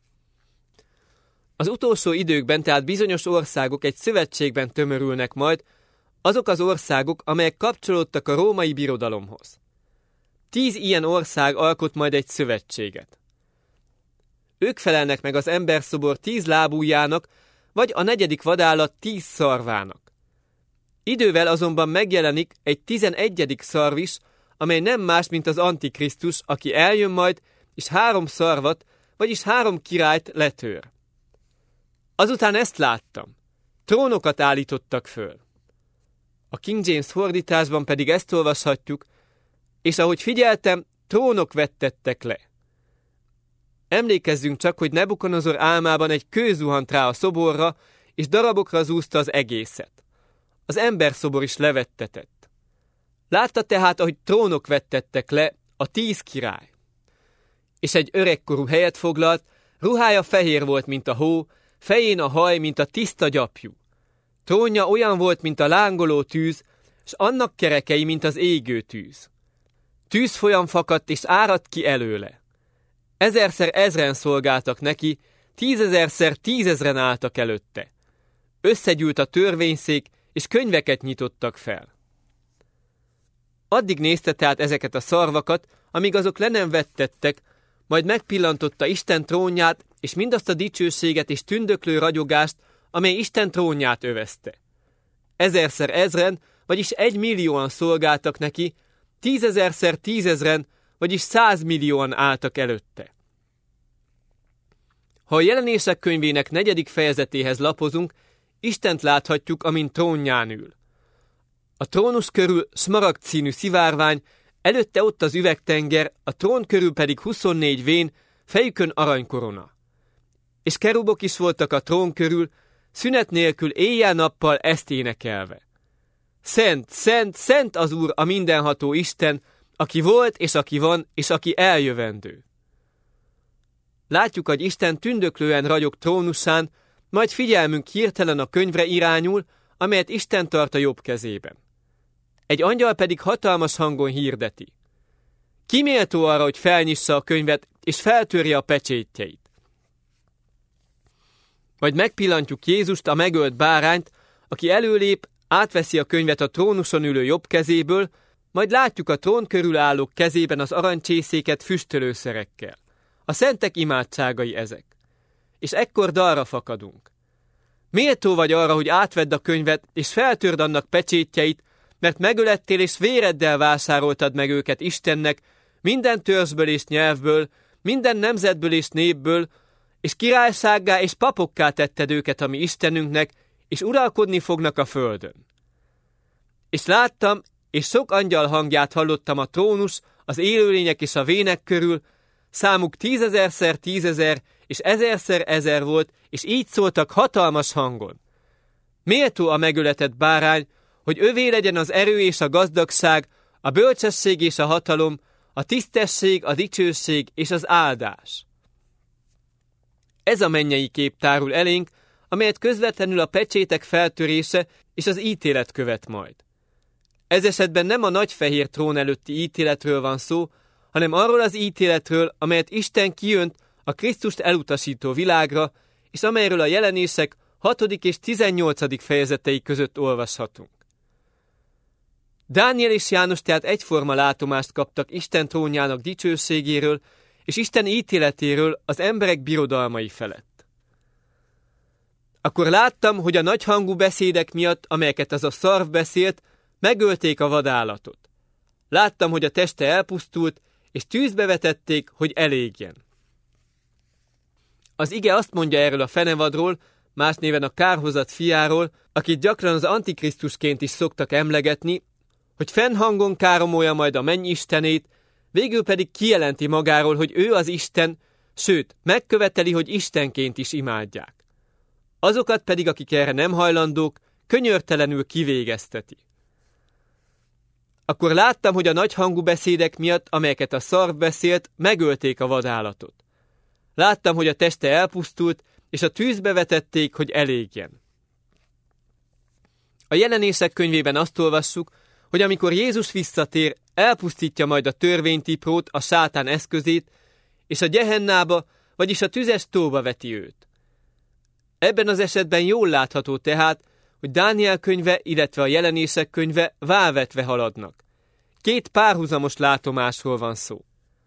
Az utolsó időkben tehát bizonyos országok egy szövetségben tömörülnek majd, azok az országok, amelyek kapcsolódtak a római birodalomhoz. 10 ilyen ország alkot majd egy szövetséget. Ők felelnek meg az emberszobor 10 lábújának, vagy a 4. vadállat 10 szarvának. Idővel azonban megjelenik egy 11. szarv is, amely nem más, mint az Antikrisztus, aki eljön majd, és 3 szarvat, vagyis 3 királyt letör. Azután ezt láttam. Trónokat állítottak föl. A King James fordításban pedig ezt olvashatjuk, és ahogy figyeltem, trónok vettettek le. Emlékezzünk csak, hogy Nebukadnezar álmában egy kő zuhant rá a szoborra, és darabokra zúzta az egészet. Az emberszobor is levettetett. Látta tehát, ahogy trónok vettettek le, a 10 király. És egy öregkorú helyet foglalt, ruhája fehér volt, mint a hó, fején a haj, mint a tiszta gyapjú. Trónja olyan volt, mint a lángoló tűz, s annak kerekei, mint az égő tűz. Tűzfolyam fakadt, és áradt ki előle. 1000-szer 1000-en szolgáltak neki, 10 000-szer 10 000-en álltak előtte. Összegyűlt a törvényszék, és könyveket nyitottak fel. Addig nézte tehát ezeket a szarvakat, amíg azok le nem vettettek, majd megpillantotta Isten trónját, és mindazt a dicsőséget és tündöklő ragyogást, amely Isten trónját övezte. 1000-szer 1000-en, vagyis 1 millióan szolgáltak neki, 10 000-szer 10 000-en, vagyis 100 millióan álltak előtte. Ha a Jelenések könyvének 4. fejezetéhez lapozunk, Istent láthatjuk, amint trónján ül. A trónus körül szmaragd színű szivárvány, előtte ott az üvegtenger, a trón körül pedig 24 vén, fejükön aranykorona. És kerubok is voltak a trón körül, szünet nélkül éjjel-nappal ezt énekelve. Szent, szent, szent az Úr, a mindenható Isten, aki volt, és aki van, és aki eljövendő. Látjuk, hogy Isten tündöklően ragyog trónusán, majd figyelmünk hirtelen a könyvre irányul, amelyet Isten tart a jobb kezében. Egy angyal pedig hatalmas hangon hirdeti. Ki méltó arra, hogy felnyissa a könyvet, és feltörje a pecsétjeit? Majd megpillantjuk Jézust, a megölt bárányt, aki előlép, átveszi a könyvet a trónuson ülő jobb kezéből, majd látjuk a trón körül állók kezében az aranycsészéket füstölőszerekkel. A szentek imádságai ezek. És ekkor dalra fakadunk. Méltó vagy arra, hogy átvedd a könyvet, és feltörd annak pecsétjeit, mert megölettél és véreddel vásároltad meg őket Istennek, minden törzsből és nyelvből, minden nemzetből és népből, és királysággá és papokká tetted őket a mi Istenünknek, és uralkodni fognak a földön. És láttam, és sok angyal hangját hallottam a trónus, az élőlények és a vének körül, számuk 10 000-szer 10 000, és 1000-szer 1000 volt, és így szóltak hatalmas hangon. Méltó a megöletett bárány, hogy övé legyen az erő és a gazdagság, a bölcsesség és a hatalom, a tisztesség, a dicsőség és az áldás. Ez a mennyei kép tárul elénk, amelyet közvetlenül a pecsétek feltörése és az ítélet követ majd. Ez esetben nem a nagy fehér trón előtti ítéletről van szó, hanem arról az ítéletről, amelyet Isten kijönt a Krisztust elutasító világra, és amelyről a Jelenések 6. és 18. fejezetei között olvashatunk. Dániel és János tehát egyforma látomást kaptak Isten trónjának dicsőségéről és Isten ítéletéről az emberek birodalmai felett. Akkor láttam, hogy a nagyhangú beszédek miatt, amelyeket az a szarv beszélt, megölték a vadállatot. Láttam, hogy a teste elpusztult, és tűzbe vetették, hogy elégjen. Az ige azt mondja erről a fenevadról, más néven a kárhozat fiáról, akit gyakran az Antikrisztusként is szoktak emlegetni, hogy fennhangon káromolja majd a mennyistenét, végül pedig kijelenti magáról, hogy ő az Isten, sőt, megköveteli, hogy istenként is imádják. Azokat pedig, akik erre nem hajlandók, könyörtelenül kivégezteti. Akkor láttam, hogy a nagyhangú beszédek miatt, amelyeket a szarv beszélt, megölték a vadállatot. Láttam, hogy a teste elpusztult, és a tűzbe vetették, hogy elégjen. A Jelenések könyvében azt olvassuk, hogy amikor Jézus visszatér, elpusztítja majd a törvénytiprót, a sátán eszközét, és a Gehennába, vagyis a tüzes tóba veti őt. Ebben az esetben jól látható tehát, hogy Dániel könyve, illetve a Jelenések könyve válvetve haladnak. Két párhuzamos látomásról van szó.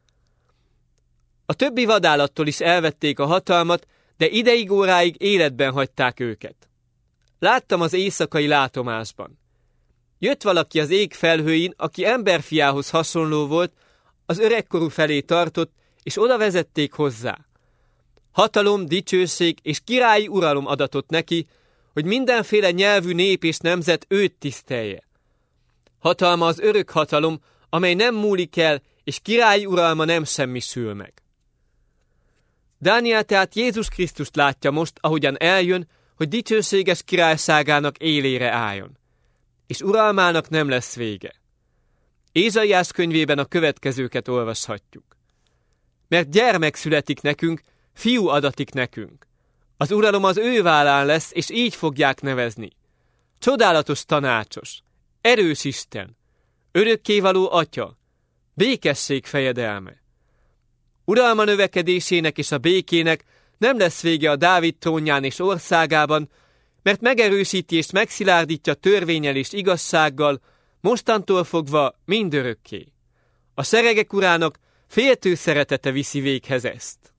A többi vadállattól is elvették a hatalmat, de ideig óráig életben hagyták őket. Láttam az éjszakai látomásban. Jött valaki az ég felhőin, aki emberfiához hasonló volt, az öregkorú felé tartott, és oda vezették hozzá. Hatalom, dicsőség és királyi uralom adatott neki, hogy mindenféle nyelvű nép és nemzet őt tisztelje. Hatalma az örök hatalom, amely nem múlik el, és királyi uralma nem semmisül meg. Dániel tehát Jézus Krisztust látja most, ahogyan eljön, hogy dicsőséges királyságának élére álljon. És uralmának nem lesz vége. Ézsaiás könyvében a következőket olvashatjuk. Mert gyermek születik nekünk, fiú adatik nekünk. Az uralom az ő vállán lesz, és így fogják nevezni. Csodálatos tanácsos, erős Isten, örökkévaló Atya, békesség fejedelme. Uralma növekedésének és a békének nem lesz vége a Dávid trónján és országában, mert megerősíti és megszilárdítja törvénnyel és igazsággal, mostantól fogva mindörökké. A seregek urának féltő szeretete viszi véghez ezt.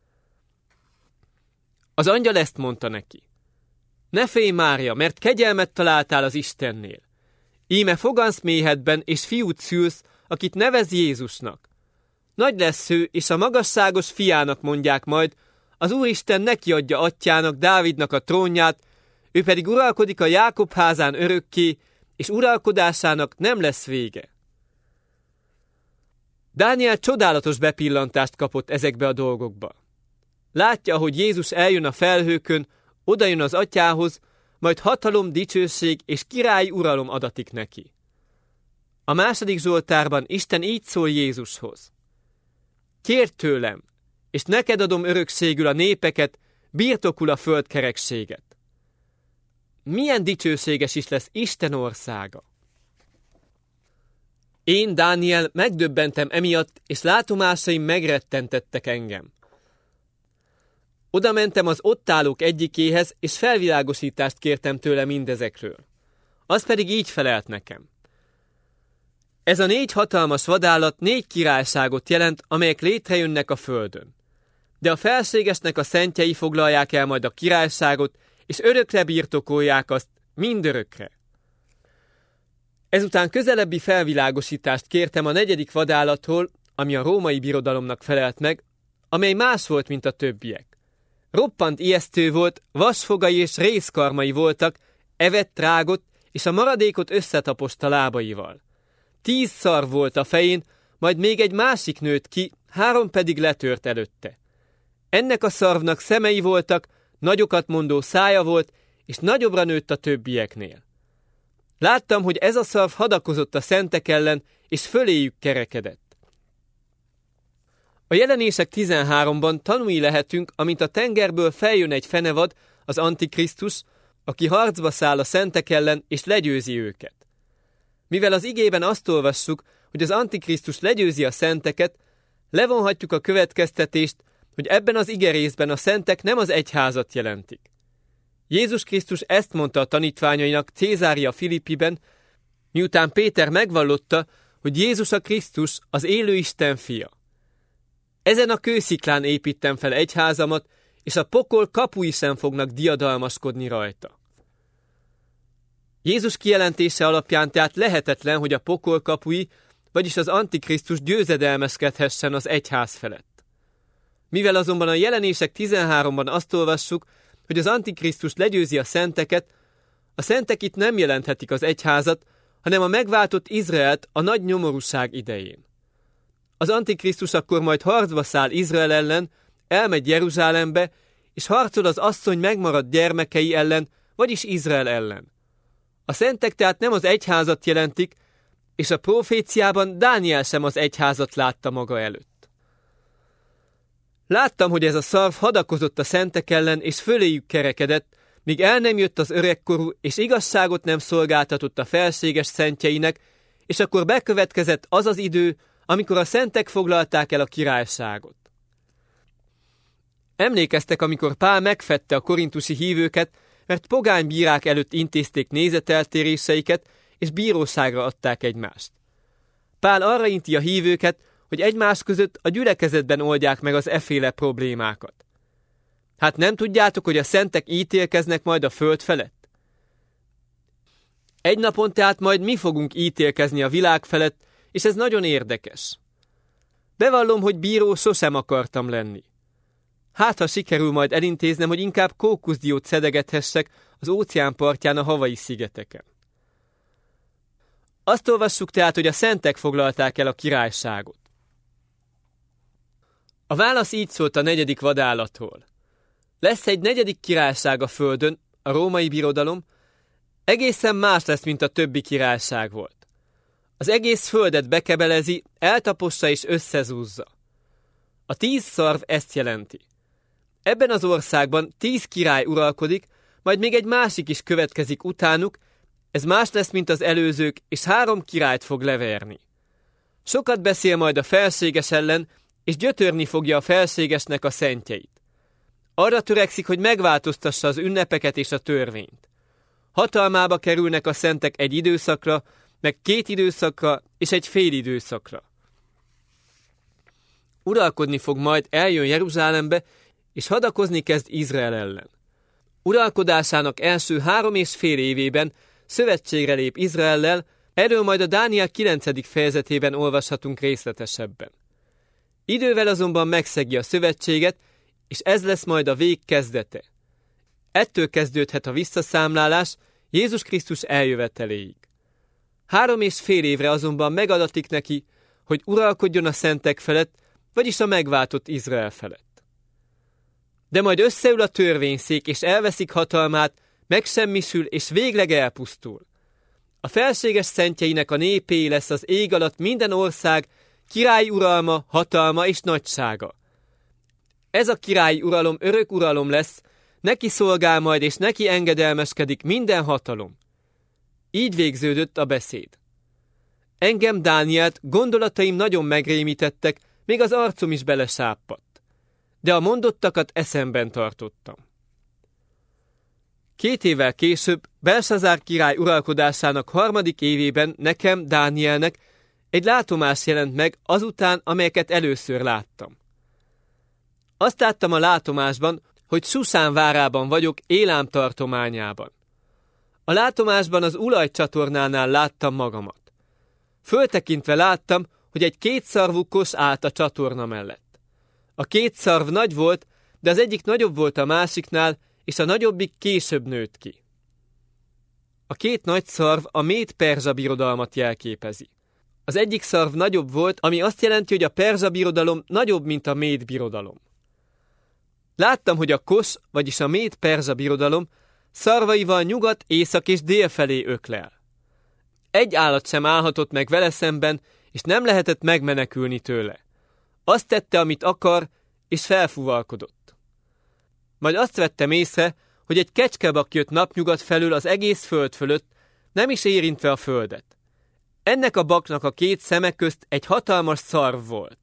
Az angyal ezt mondta neki. Ne félj, Mária, mert kegyelmet találtál az Istennél. Íme fogansz méhedben, és fiút szülsz, akit nevez Jézusnak. Nagy lesz ő, és a magasságos fiának mondják majd, az Úristen neki adja atyának, Dávidnak a trónját, ő pedig uralkodik a Jákob házán örökké, és uralkodásának nem lesz vége. Dániel csodálatos bepillantást kapott ezekbe a dolgokba. Látja, hogy Jézus eljön a felhőkön, odajön az atyához, majd hatalom, dicsőség és királyi uralom adatik neki. A második Zsoltárban Isten így szól Jézushoz. Kérd tőlem, és neked adom örökségül a népeket, birtokul a föld kerekséget. Milyen dicsőséges is lesz Isten országa! Én, Dániel, megdöbbentem emiatt, és látomásaim megrettentettek engem. Oda mentem az ott állók egyikéhez, és felvilágosítást kértem tőle mindezekről. Az pedig így felelt nekem. Ez a 4 hatalmas vadállat 4 királyságot jelent, amelyek létrejönnek a földön. De a felségesnek a szentjei foglalják el majd a királyságot, és örökre birtokolják azt, mindörökre. Ezután közelebbi felvilágosítást kértem a 4. vadállatról, ami a római birodalomnak felelt meg, amely más volt, mint a többiek. Roppant ijesztő volt, vasfogai és rézkarmai voltak, evett, rágott, és a maradékot összetaposta lábaival. 10 szarv volt a fején, majd még egy másik nőtt ki, 3 pedig letört előtte. Ennek a szarvnak szemei voltak, nagyokat mondó szája volt, és nagyobbra nőtt a többieknél. Láttam, hogy ez a szarv hadakozott a szentek ellen, és föléjük kerekedett. A Jelenések 13-ban tanúi lehetünk, amint a tengerből feljön egy fenevad, az Antikrisztus, aki harcba száll a szentek ellen, és legyőzi őket. Mivel az igében azt olvassuk, hogy az Antikrisztus legyőzi a szenteket, levonhatjuk a következtetést, hogy ebben az igerészben a szentek nem az egyházat jelentik. Jézus Krisztus ezt mondta a tanítványainak Cézária Filippiben, miután Péter megvallotta, hogy Jézus a Krisztus, az élő Isten fia. Ezen a kősziklán építem fel egyházamat, és a pokol kapui sem fognak diadalmaskodni rajta. Jézus kijelentése alapján tehát lehetetlen, hogy a pokol kapui, vagyis az Antikrisztus győzedelmeskedhessen az egyház felett. Mivel azonban a Jelenések 13-ban azt olvassuk, hogy az Antikrisztus legyőzi a szenteket, a szentek itt nem jelenthetik az egyházat, hanem a megváltott Izraelt a nagy nyomorúság idején. Az Antikrisztus akkor majd harcba száll Izrael ellen, elmegy Jeruzsálembe, és harcol az asszony megmaradt gyermekei ellen, vagyis Izrael ellen. A szentek tehát nem az egyházat jelentik, és a proféciában Dániel sem az egyházat látta maga előtt. Láttam, hogy ez a szarv hadakozott a szentek ellen, és föléjük kerekedett, míg el nem jött az öregkorú, és igazságot nem szolgáltatott a felséges szentjeinek, és akkor bekövetkezett az az idő, amikor a szentek foglalták el a királyságot. Emlékeztek, amikor Pál megfedte a korintusi hívőket, mert pogány bírák előtt intézték nézeteltéréseiket, és bíróságra adták egymást. Pál arra inti a hívőket, hogy egymás között a gyülekezetben oldják meg az efféle problémákat. Hát nem tudjátok, hogy a szentek ítélkeznek majd a föld felett? Egy napon tehát majd mi fogunk ítélkezni a világ felett, és ez nagyon érdekes. Bevallom, hogy bíró sosem akartam lenni. Hát, ha sikerül majd elintéznem, hogy inkább kókuszdiót szedegethessek az óceán partján a Hawaii szigeteken. Azt olvassuk tehát, hogy a szentek foglalták el a királyságot. A válasz így szólt a 4. vadállatról. Lesz egy 4. királyság a földön, a római birodalom, egészen más lesz, mint a többi királyság volt. Az egész földet bekebelezi, eltapossa és összezúzza. A 10 szarv ezt jelenti. Ebben az országban 10 király uralkodik, majd még egy másik is következik utánuk, ez más lesz, mint az előzők, és 3 királyt fog leverni. Sokat beszél majd a felséges ellen, és gyötörni fogja a felségesnek a szentjeit. Arra törekszik, hogy megváltoztassa az ünnepeket és a törvényt. Hatalmába kerülnek a szentek egy időszakra, meg 2 időszakra és egy fél időszakra. Uralkodni fog majd, eljön Jeruzsálembe, és hadakozni kezd Izrael ellen. Uralkodásának első 3,5 évében szövetségre lép Izraellel, erről majd a Dániel 9. fejezetében olvashatunk részletesebben. Idővel azonban megszegi a szövetséget, és ez lesz majd a vég kezdete. Ettől kezdődhet a visszaszámlálás Jézus Krisztus eljöveteléig. 3,5 évre azonban megadatik neki, hogy uralkodjon a szentek felett, vagyis a megváltott Izrael felett. De majd összeül a törvényszék, és elveszik hatalmát, megsemmisül, és végleg elpusztul. A felséges szentjeinek a népéé lesz az ég alatt minden ország, királyi uralma, hatalma és nagysága. Ez a királyi uralom örök uralom lesz, neki szolgál majd, és neki engedelmeskedik minden hatalom. Így végződött a beszéd. Engem, Dánielt, gondolataim nagyon megrémítettek, még az arcom is belesápadt. De a mondottakat eszemben tartottam. 2 évvel később, Belsazár király uralkodásának 3. évében nekem, Dánielnek egy látomás jelent meg azután, amelyeket először láttam. Azt láttam a látomásban, hogy Susán várában vagyok, Élám tartományában. A látomásban az Ulaj-csatornánál láttam magamat. Föltekintve láttam, hogy egy 2 szarvú kosz állt a csatorna mellett. A 2 szarv nagy volt, de az egyik nagyobb volt a másiknál, és a nagyobbik később nőtt ki. A 2 nagy szarv a Méd-Perzsa birodalmat jelképezi. Az egyik szarv nagyobb volt, ami azt jelenti, hogy a Perzsa birodalom nagyobb, mint a Méd birodalom. Láttam, hogy a kosz, vagyis a Méd-Perzsa birodalom szarvaival nyugat, észak és dél felé öklel. Egy állat sem állhatott meg vele szemben, és nem lehetett megmenekülni tőle. Azt tette, amit akar, és felfúvalkodott. Majd azt vettem észre, hogy egy kecskebak jött napnyugat felől az egész föld fölött, nem is érintve a földet. Ennek a baknak a 2 szeme közt egy hatalmas szarv volt.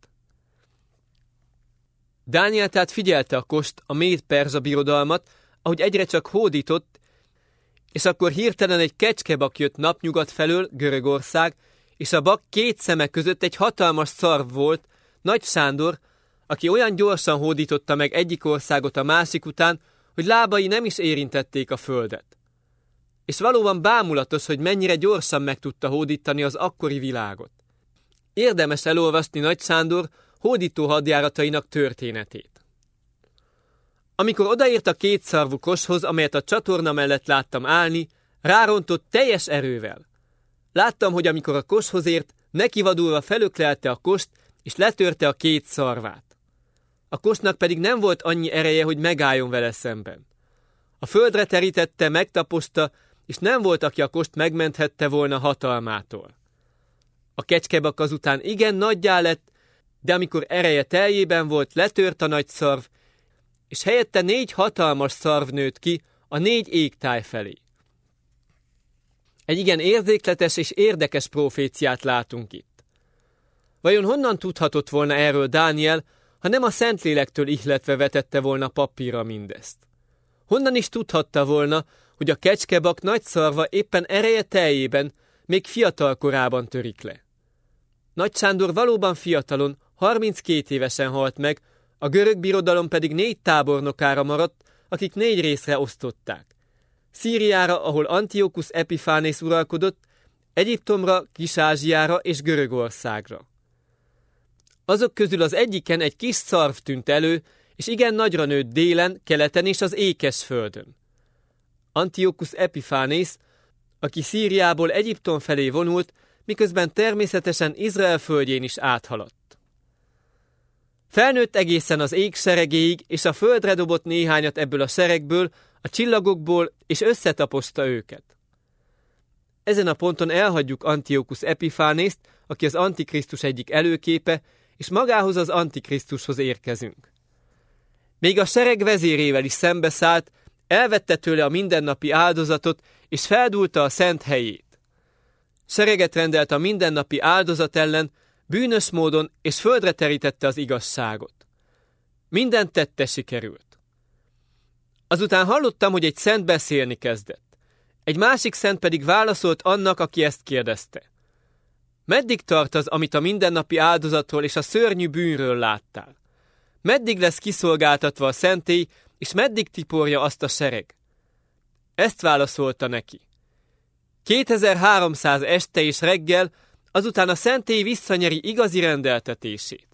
Dániel tehát figyelte a kost, a Méd-Perzsa birodalmat, ahogy egyre csak hódított, és akkor hirtelen egy kecskebak jött napnyugat felől, Görögország, és a bak 2 szeme között egy hatalmas szarv volt, Nagy Sándor, aki olyan gyorsan hódította meg egyik országot a másik után, hogy lábai nem is érintették a földet. És valóban bámulatos, hogy mennyire gyorsan meg tudta hódítani az akkori világot. Érdemes elolvasni Nagy Sándor hódító hadjáratainak történetét. Amikor odaért a kétszarvú koshoz, amelyet a csatorna mellett láttam állni, rárontott teljes erővel. Láttam, hogy amikor a koshoz ért, nekivadulva felöklelte a kost, és letörte a két szarvát. A kosnak pedig nem volt annyi ereje, hogy megálljon vele szemben. A földre terítette, megtaposta, és nem volt, aki a kost megmenthette volna hatalmától. A kecskebak azután igen nagyjá lett, de amikor ereje teljében volt, letört a nagy szarv, és helyette 4 hatalmas szarv nőtt ki a 4 égtáj felé. Egy igen érzékletes és érdekes proféciát látunk itt. Vajon honnan tudhatott volna erről Dániel, ha nem a Szentlélektől ihletve vetette volna papírra mindezt? Honnan is tudhatta volna, hogy a kecskebak nagy szarva éppen ereje teljében, még fiatal korában törik le? Nagy Sándor valóban fiatalon, 32 évesen halt meg, a görög birodalom pedig 4 tábornokára maradt, akik 4 részre osztották. Szíriára, ahol Antiochus Epiphánész uralkodott, Egyiptomra, Kis-Ázsiára és Görögországra. Azok közül az egyiken egy kis szarv tűnt elő, és igen nagyra nőtt délen, keleten és az ékes földön. Antiochus Epiphánész, aki Szíriából Egyiptom felé vonult, miközben természetesen Izrael földjén is áthaladt. Felnőtt egészen az ég seregéig, és a földre dobott néhányat ebből a seregből, a csillagokból, és összetaposzta őket. Ezen a ponton elhagyjuk Antiochus Epiphanészt, aki az Antikrisztus egyik előképe, és magához az Antikrisztushoz érkezünk. Még a sereg vezérével is szembeszállt, elvette tőle a mindennapi áldozatot, és feldúlta a szent helyét. Sereget rendelt a mindennapi áldozat ellen, bűnös módon, és földre terítette az igazságot. Minden tette sikerült. Azután hallottam, hogy egy szent beszélni kezdett. Egy másik szent pedig válaszolt annak, aki ezt kérdezte. Meddig tart az, amit a mindennapi áldozatról és a szörnyű bűnről láttál? Meddig lesz kiszolgáltatva a szentély, és meddig tiporja azt a sereg? Ezt válaszolta neki. 2300 este és reggel, azután a szentély visszanyeri igazi rendeltetését.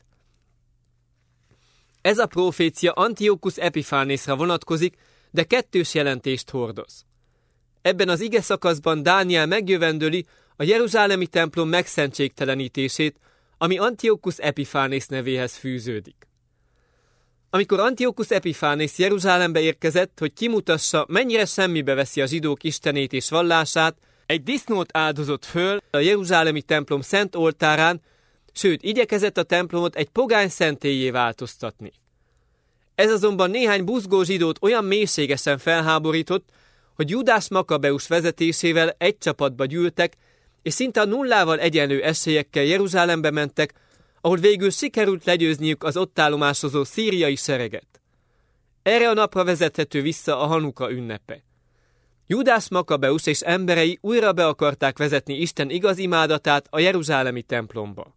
Ez a profécia Antiochus Epiphánészra vonatkozik, de kettős jelentést hordoz. Ebben az ige szakaszban Dániel megjövendöli a jeruzsálemi templom megszentségtelenítését, ami Antiochus Epiphánész nevéhez fűződik. Amikor Antiochus Epiphánész Jeruzsálembe érkezett, hogy kimutassa, mennyire semmibe veszi a zsidók istenét és vallását, egy disznót áldozott föl a jeruzsálemi templom szent oltárán, sőt, igyekezett a templomot egy pogány szentélyé változtatni. Ez azonban néhány buzgó zsidót olyan mélységesen felháborított, hogy Júdás Makabeus vezetésével egy csapatba gyűltek, és szinte a nullával egyenlő esélyekkel Jeruzsálembe mentek, ahol végül sikerült legyőzniük az ott állomásozó szíriai sereget. Erre a napra vezethető vissza a Hanuka ünnepe. Júdás Makabeus és emberei újra be akarták vezetni Isten igazimádatát a jeruzsálemi templomba.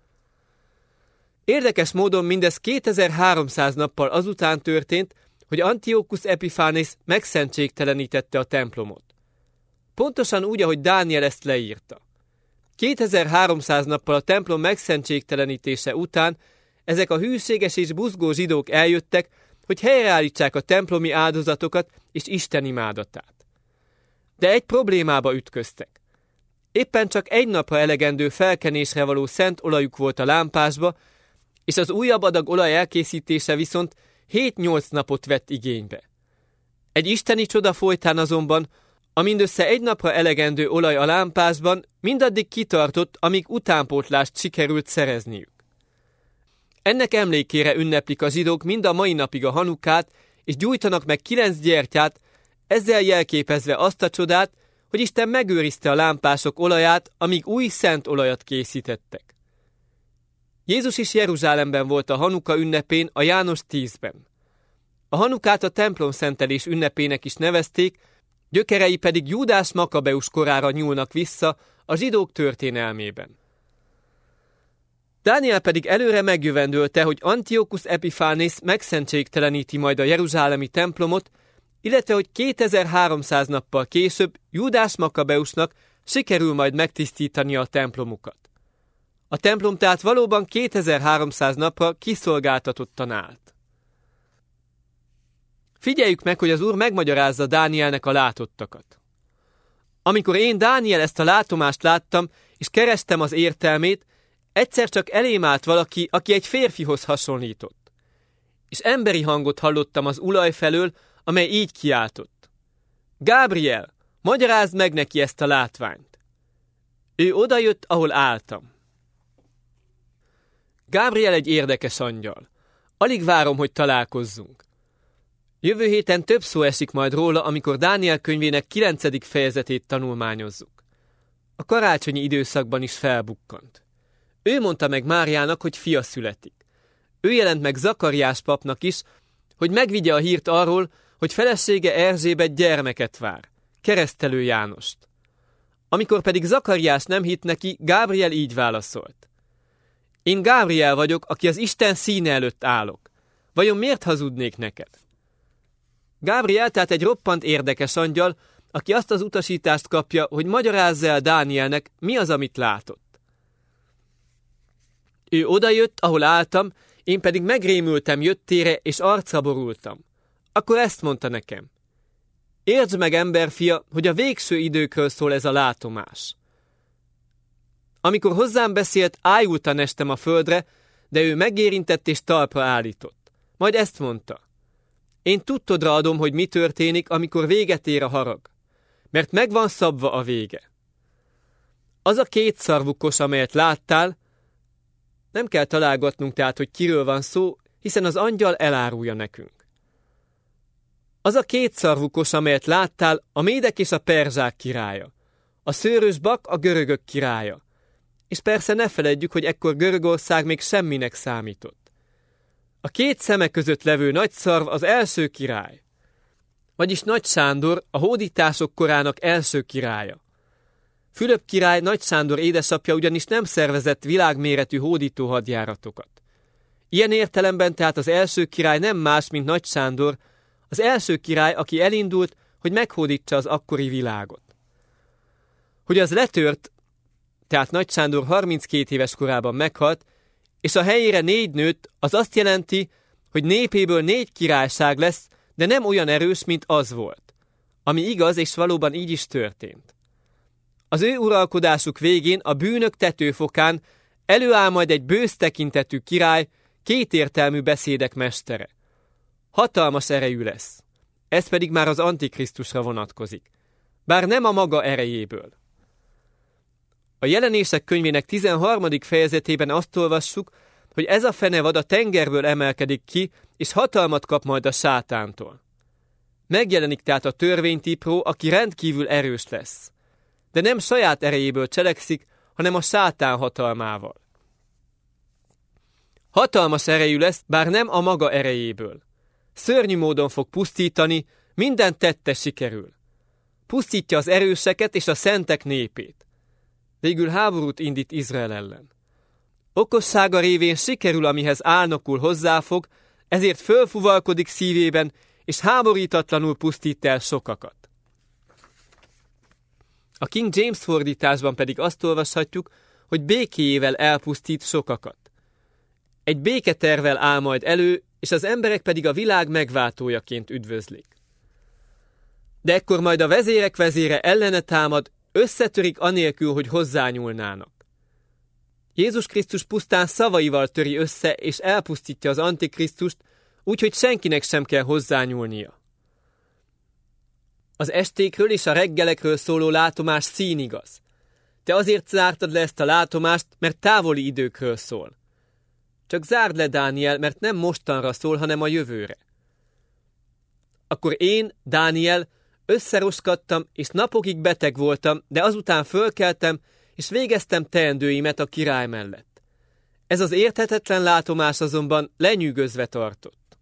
Érdekes módon mindez 2300 nappal azután történt, hogy Antiochus Epiphánész megszentségtelenítette a templomot. Pontosan úgy, ahogy Dániel ezt leírta. 2300 nappal a templom megszentségtelenítése után ezek a hűséges és buzgó zsidók eljöttek, hogy helyreállítsák a templomi áldozatokat és Isten imádatát. De egy problémába ütköztek. Éppen csak egy napra elegendő felkenésre való szent olajuk volt a lámpásba, és az újabb adag olaj elkészítése viszont 7-8 napot vett igénybe. Egy isteni csoda folytán azonban a mindössze egy napra elegendő olaj a lámpásban mindaddig kitartott, amíg utánpótlást sikerült szerezniük. Ennek emlékére ünneplik a zsidók mind a mai napig a Hanukát, és gyújtanak meg 9 gyertyát, ezzel jelképezve azt a csodát, hogy Isten megőrizte a lámpások olaját, amíg új szent olajat készítettek. Jézus is Jeruzsálemben volt a Hanuka ünnepén, a János 10-ben. A Hanukát a templom szentelés ünnepének is nevezték, gyökerei pedig Júdás Makabeus korára nyúlnak vissza a zsidók történelmében. Dániel pedig előre megjövendölte, hogy Antiochus Epiphánész megszentségteleníti majd a jeruzsálemi templomot, illetve hogy 2300 nappal később Júdás Makabeusnak sikerül majd megtisztítania a templomukat. A templom tehát valóban 2300 napra kiszolgáltatottan állt. Figyeljük meg, hogy az Úr megmagyarázza Dánielnek a látottakat. Amikor én, Dániel, ezt a látomást láttam, és kerestem az értelmét, egyszer csak elém állt valaki, aki egy férfihoz hasonlított. És emberi hangot hallottam az ulaj felől, amely így kiáltott: Gábriel, magyarázd meg neki ezt a látványt. Ő odajött, ahol álltam. Gábriel egy érdekes angyal. Alig várom, hogy találkozzunk. Jövő héten több szó esik majd róla, amikor Dániel könyvének 9. fejezetét tanulmányozzuk. A karácsonyi időszakban is felbukkant. Ő mondta meg Máriának, hogy fia születik. Ő jelent meg Zakariás papnak is, hogy megvigye a hírt arról, hogy felesége Erzsébet gyermeket vár, Keresztelő Jánost. Amikor pedig Zakariás nem hitt neki, Gábriel így válaszolt: Én Gábriel vagyok, aki az Isten színe előtt állok. Vajon miért hazudnék neked? Gábriel tehát egy roppant érdekes angyal, aki azt az utasítást kapja, hogy magyarázza el Dánielnek, mi az, amit látott. Ő odajött, ahol álltam, én pedig megrémültem jöttére, és arcra borultam. Akkor ezt mondta nekem: Értsd meg, emberfia, hogy a végső időkről szól ez a látomás. Amikor hozzám beszélt, ájultan estem a földre, de ő megérintett és talpra állított. Majd ezt mondta: Én tudtodra adom, hogy mi történik, amikor véget ér a harag, mert meg van szabva a vége. Az a kétszarvú kos, amelyet láttál, nem kell találgatnunk tehát, hogy kiről van szó, hiszen az angyal elárulja nekünk. Az a kétszarvú kos, amelyet láttál, a médek és a perzsák királya, a szőrös bak a görögök királya. És persze ne feledjük, hogy ekkor Görögország még semminek számított. A két szeme között levő nagy szarv az első király, vagyis Nagy Sándor, a hódítások korának első királya. Fülöp király, Nagy Sándor édesapja ugyanis nem szervezett világméretű hódító hadjáratokat. Ilyen értelemben tehát az első király nem más, mint Nagy Sándor, az első király, aki elindult, hogy meghódítsa az akkori világot. Hogy az letört, tehát Nagy Sándor 32 éves korában meghalt, és a helyére 4 nőtt, az azt jelenti, hogy népéből 4 királyság lesz, de nem olyan erős, mint az volt. Ami igaz, és valóban így is történt. Az ő uralkodásuk végén a bűnök tetőfokán előáll majd egy bősz tekintetű király, kétértelmű beszédek mestere. Hatalmas erejű lesz. Ez pedig már az Antikrisztusra vonatkozik. Bár nem a maga erejéből. A Jelenések könyvének 13. fejezetében azt olvassuk, hogy ez a fenevad a tengerből emelkedik ki, és hatalmat kap majd a sátántól. Megjelenik tehát a törvénytipró, aki rendkívül erős lesz. De nem saját erejéből cselekszik, hanem a sátán hatalmával. Hatalmas erejű lesz, bár nem a maga erejéből. Szörnyű módon fog pusztítani, minden tette sikerül. Pusztítja az erőseket és a szentek népét. Végül háborút indít Izrael ellen. Okossága révén sikerül, amihez álnokul hozzáfog, ezért fölfuvalkodik szívében, és háborítatlanul pusztít el sokakat. A King James fordításban pedig azt olvashatjuk, hogy békéjével elpusztít sokakat. Egy béketervvel áll majd elő, és az emberek pedig a világ megváltójaként üdvözlik. De ekkor majd a vezérek vezére ellene támad, összetörik anélkül, hogy hozzányúlnának. Jézus Krisztus pusztán szavaival töri össze, és elpusztítja az Antikrisztust, úgyhogy senkinek sem kell hozzányúlnia. Az estékről és a reggelekről szóló látomás színigaz. Te azért zártad le ezt a látomást, mert távoli időkről szól. Csak zárd le, Dániel, mert nem mostanra szól, hanem a jövőre. Akkor én, Dániel, összeroskadtam, és napokig beteg voltam, de azután fölkeltem, és végeztem teendőimet a király mellett. Ez az érthetetlen látomás azonban lenyűgözve tartott.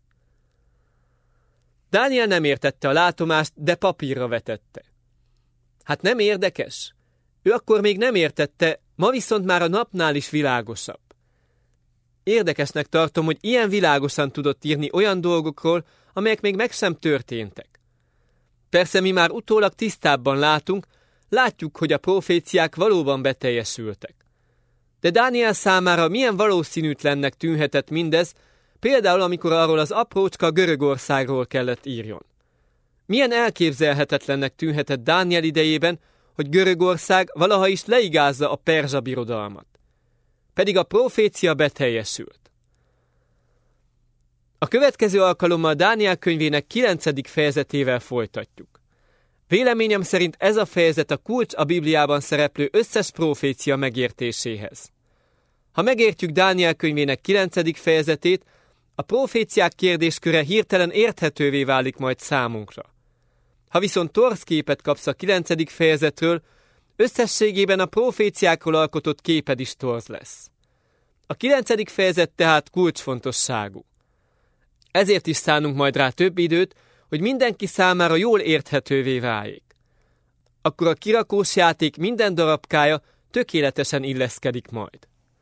Dániel nem értette a látomást, de papírra vetette. Hát nem érdekes? Ő akkor még nem értette, ma viszont már a napnál is világosabb. Érdekesnek tartom, hogy ilyen világosan tudott írni olyan dolgokról, amelyek még meg sem történtek. Persze mi már utólag tisztábban látjuk, hogy a proféciák valóban beteljesültek. De Dániel számára milyen valószínűtlennek tűnhetett mindez, Például, amikor arról az aprócska Görögországról kellett írjon. Milyen elképzelhetetlennek tűnhetett Dániel idejében, hogy Görögország valaha is leigázza a perzsa birodalmat. Pedig a profécia beteljesült. A következő alkalommal Dániel könyvének 9. fejezetével folytatjuk. Véleményem szerint ez a fejezet a kulcs a Bibliában szereplő összes profécia megértéséhez. Ha megértjük Dániel könyvének 9. fejezetét, a proféciák kérdésköre hirtelen érthetővé válik majd számunkra. Ha viszont torz képet kapsz a 9. fejezetről, összességében a proféciákról alkotott képed is torz lesz. A 9. fejezet tehát kulcsfontosságú. Ezért is szánunk majd rá több időt, hogy mindenki számára jól érthetővé váljék. Akkor a kirakós játék minden darabkája tökéletesen illeszkedik majd.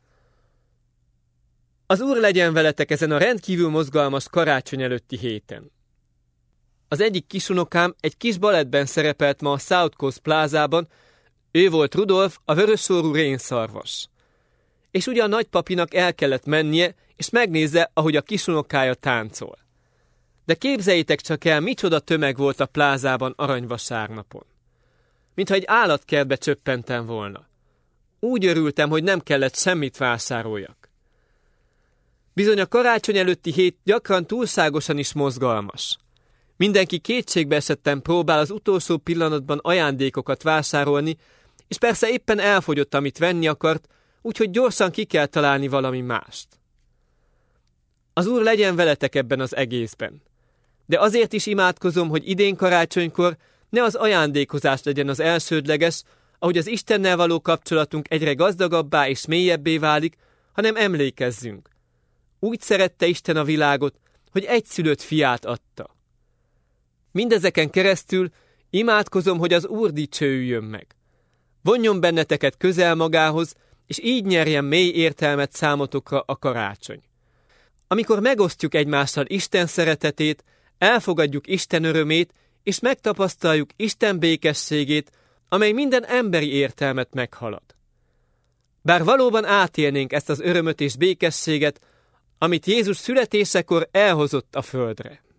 Az Úr legyen veletek ezen a rendkívül mozgalmas karácsony előtti héten. Az egyik kisunokám egy kis balettben szerepelt ma a South Coast plázában, ő volt Rudolf, a vörösorrú rénszarvas. És ugye a nagypapinak el kellett mennie, és megnézze, ahogy a kisunokája táncol. De képzeljétek csak el, micsoda tömeg volt a plázában aranyvasárnapon. Mintha egy állatkertbe csöppentem volna. Úgy örültem, hogy nem kellett semmit vásároljak. Bizony a karácsony előtti hét gyakran túlságosan is mozgalmas. Mindenki kétségbeesetten próbál az utolsó pillanatban ajándékokat vásárolni, és persze éppen elfogyott, amit venni akart, úgyhogy gyorsan ki kell találni valami mást. Az Úr legyen veletek ebben az egészben. De azért is imádkozom, hogy idén karácsonykor ne az ajándékozás legyen az elsődleges, ahogy az Istennel való kapcsolatunk egyre gazdagabbá és mélyebbé válik, hanem emlékezzünk. Úgy szerette Isten a világot, hogy egyszülött fiát adta. Mindezeken keresztül imádkozom, hogy az Úr dicsőüljön meg. Vonjon benneteket közel magához, és így nyerjen mély értelmet számotokra a karácsony. Amikor megosztjuk egymással Isten szeretetét, elfogadjuk Isten örömét, és megtapasztaljuk Isten békességét, amely minden emberi értelmet meghalad. Bár valóban átélnénk ezt az örömöt és békességet, amit Jézus születésekor elhozott a földre.